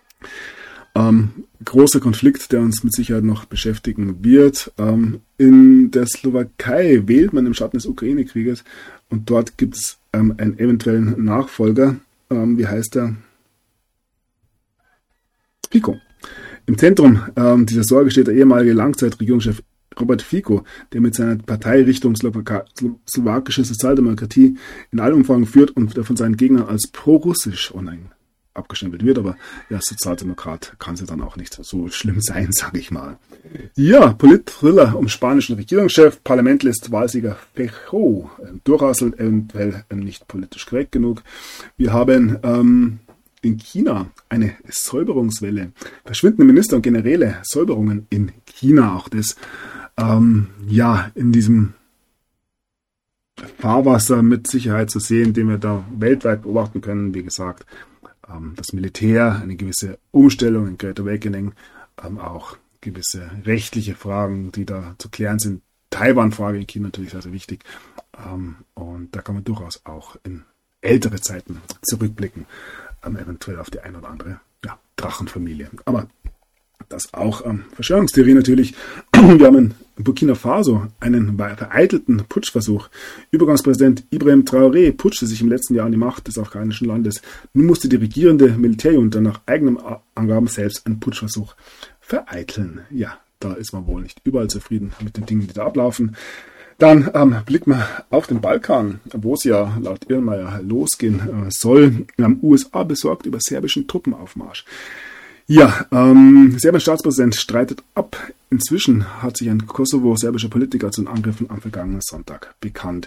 Großer Konflikt, der uns mit Sicherheit noch beschäftigen wird. In der Slowakei wählt man im Schatten des Ukraine-Krieges und dort gibt es einen eventuellen Nachfolger. Wie heißt er? Fico. Im Zentrum dieser Sorge steht der ehemalige Langzeitregierungschef Robert Fico, der mit seiner Partei Richtung slowakische Sozialdemokratie in allem Umfang führt und der von seinen Gegnern als pro-russisch abgestempelt wird, aber ja, Sozialdemokrat kann es ja dann auch nicht so schlimm sein, sage ich mal. Ja, Polit-Thriller um spanischen Regierungschef, Parlament lässt Wahlsieger Feijóo durchhasseln, eventuell nicht politisch korrekt genug. Wir haben in China eine Säuberungswelle. Verschwindende Minister und Generäle, Säuberungen in China, auch das in diesem Fahrwasser mit Sicherheit zu sehen, den wir da weltweit beobachten können, wie gesagt. Das Militär, eine gewisse Umstellung, ein Great Awakening, auch gewisse rechtliche Fragen, die da zu klären sind. Taiwan-Frage in China natürlich sehr, sehr wichtig. Und da kann man durchaus auch in ältere Zeiten zurückblicken, eventuell auf die ein oder andere Drachenfamilie. Aber das auch Verschwörungstheorie natürlich. Wir haben in Burkina Faso einen vereitelten Putschversuch. Übergangspräsident Ibrahim Traoré putschte sich im letzten Jahr an die Macht des afghanischen Landes. Nun musste die regierende Militärjunta nach eigenen Angaben selbst einen Putschversuch vereiteln. Ja, da ist man wohl nicht überall zufrieden mit den Dingen, die da ablaufen. Dann blicken wir auf den Balkan, wo es ja laut Irrenmeier losgehen soll. USA besorgt über serbischen Truppenaufmarsch. Ja, Serbiens Staatspräsident streitet ab. Inzwischen hat sich ein Kosovo-serbischer Politiker zu den Angriffen am vergangenen Sonntag bekannt.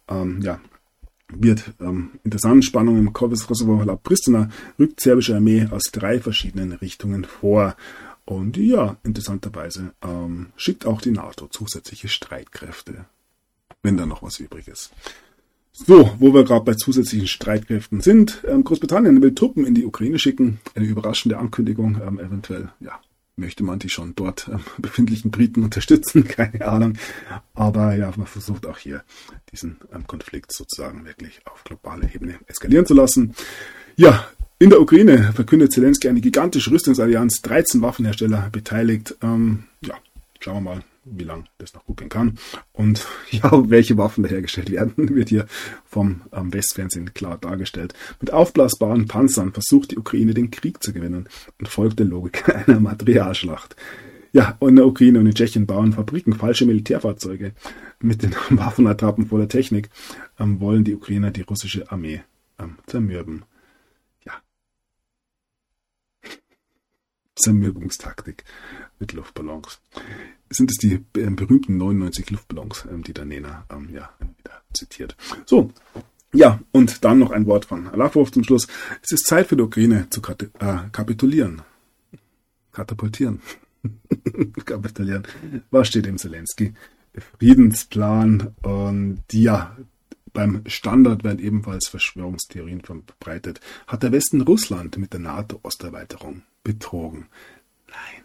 Wird interessant, Spannung im Kosovo, laut Pristina rückt serbische Armee aus 3 verschiedenen Richtungen vor. Und ja, interessanterweise schickt auch die NATO zusätzliche Streitkräfte, wenn da noch was übrig ist. So, wo wir gerade bei zusätzlichen Streitkräften sind. Großbritannien will Truppen in die Ukraine schicken. Eine überraschende Ankündigung. Eventuell, ja, möchte man die schon dort befindlichen Briten unterstützen. Keine Ahnung. Aber ja, man versucht auch hier diesen Konflikt sozusagen wirklich auf globaler Ebene eskalieren zu lassen. Ja, in der Ukraine verkündet Zelensky eine gigantische Rüstungsallianz. 13 Waffenhersteller beteiligt. Ja, schauen wir mal, wie lange das noch gut gehen kann. Und ja, welche Waffen da hergestellt werden, wird hier vom Westfernsehen klar dargestellt. Mit aufblasbaren Panzern versucht die Ukraine den Krieg zu gewinnen und folgt der Logik einer Materialschlacht. Ja, in der Ukraine und in Tschechien bauen Fabriken falsche Militärfahrzeuge. Mit den Waffenattrappen voller Technik wollen die Ukrainer die russische Armee zermürben. Ja. Zermürbungstaktik mit Luftballons. Sind es die berühmten 99 Luftballons, die der Nena wieder zitiert. So, ja, und dann noch ein Wort von Lavrov zum Schluss. Es ist Zeit für die Ukraine zu kapitulieren. Katapultieren. Kapitulieren. Was steht im Zelensky? Friedensplan. Und ja, beim Standard werden ebenfalls Verschwörungstheorien verbreitet. Hat der Westen Russland mit der NATO-Osterweiterung betrogen? Nein.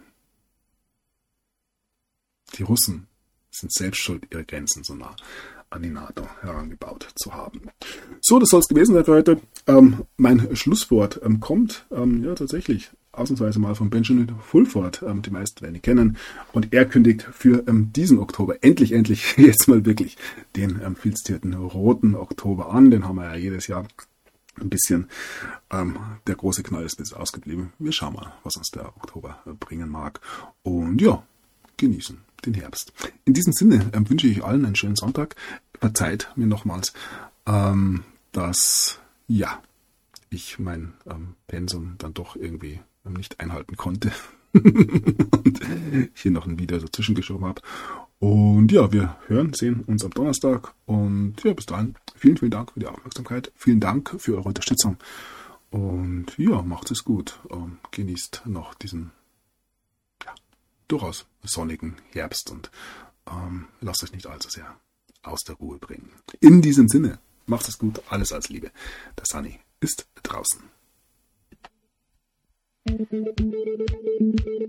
Die Russen sind selbst schuld, ihre Grenzen so nah an die NATO herangebaut zu haben. So, das soll es gewesen sein für heute. Mein Schlusswort kommt tatsächlich ausnahmsweise mal von Benjamin Fulford. Die meisten werden ihn kennen. Und er kündigt für diesen Oktober endlich jetzt mal wirklich den viel zitierten roten Oktober an. Den haben wir ja jedes Jahr ein bisschen. Der große Knall ist bis ausgeblieben. Wir schauen mal, was uns der Oktober bringen mag. Und ja, genießen den Herbst. In diesem Sinne wünsche ich allen einen schönen Sonntag. Verzeiht mir nochmals, dass ich mein Pensum dann doch irgendwie nicht einhalten konnte und hier noch ein Video dazwischen geschoben habe. Und ja, wir sehen uns am Donnerstag und ja, bis dahin vielen Dank für die Aufmerksamkeit. Vielen Dank für eure Unterstützung und ja, macht es gut. Genießt noch diesen durchaus sonnigen Herbst und lasst euch nicht allzu sehr aus der Ruhe bringen. In diesem Sinne, macht es gut, alles als Liebe. Der Sunny ist draußen.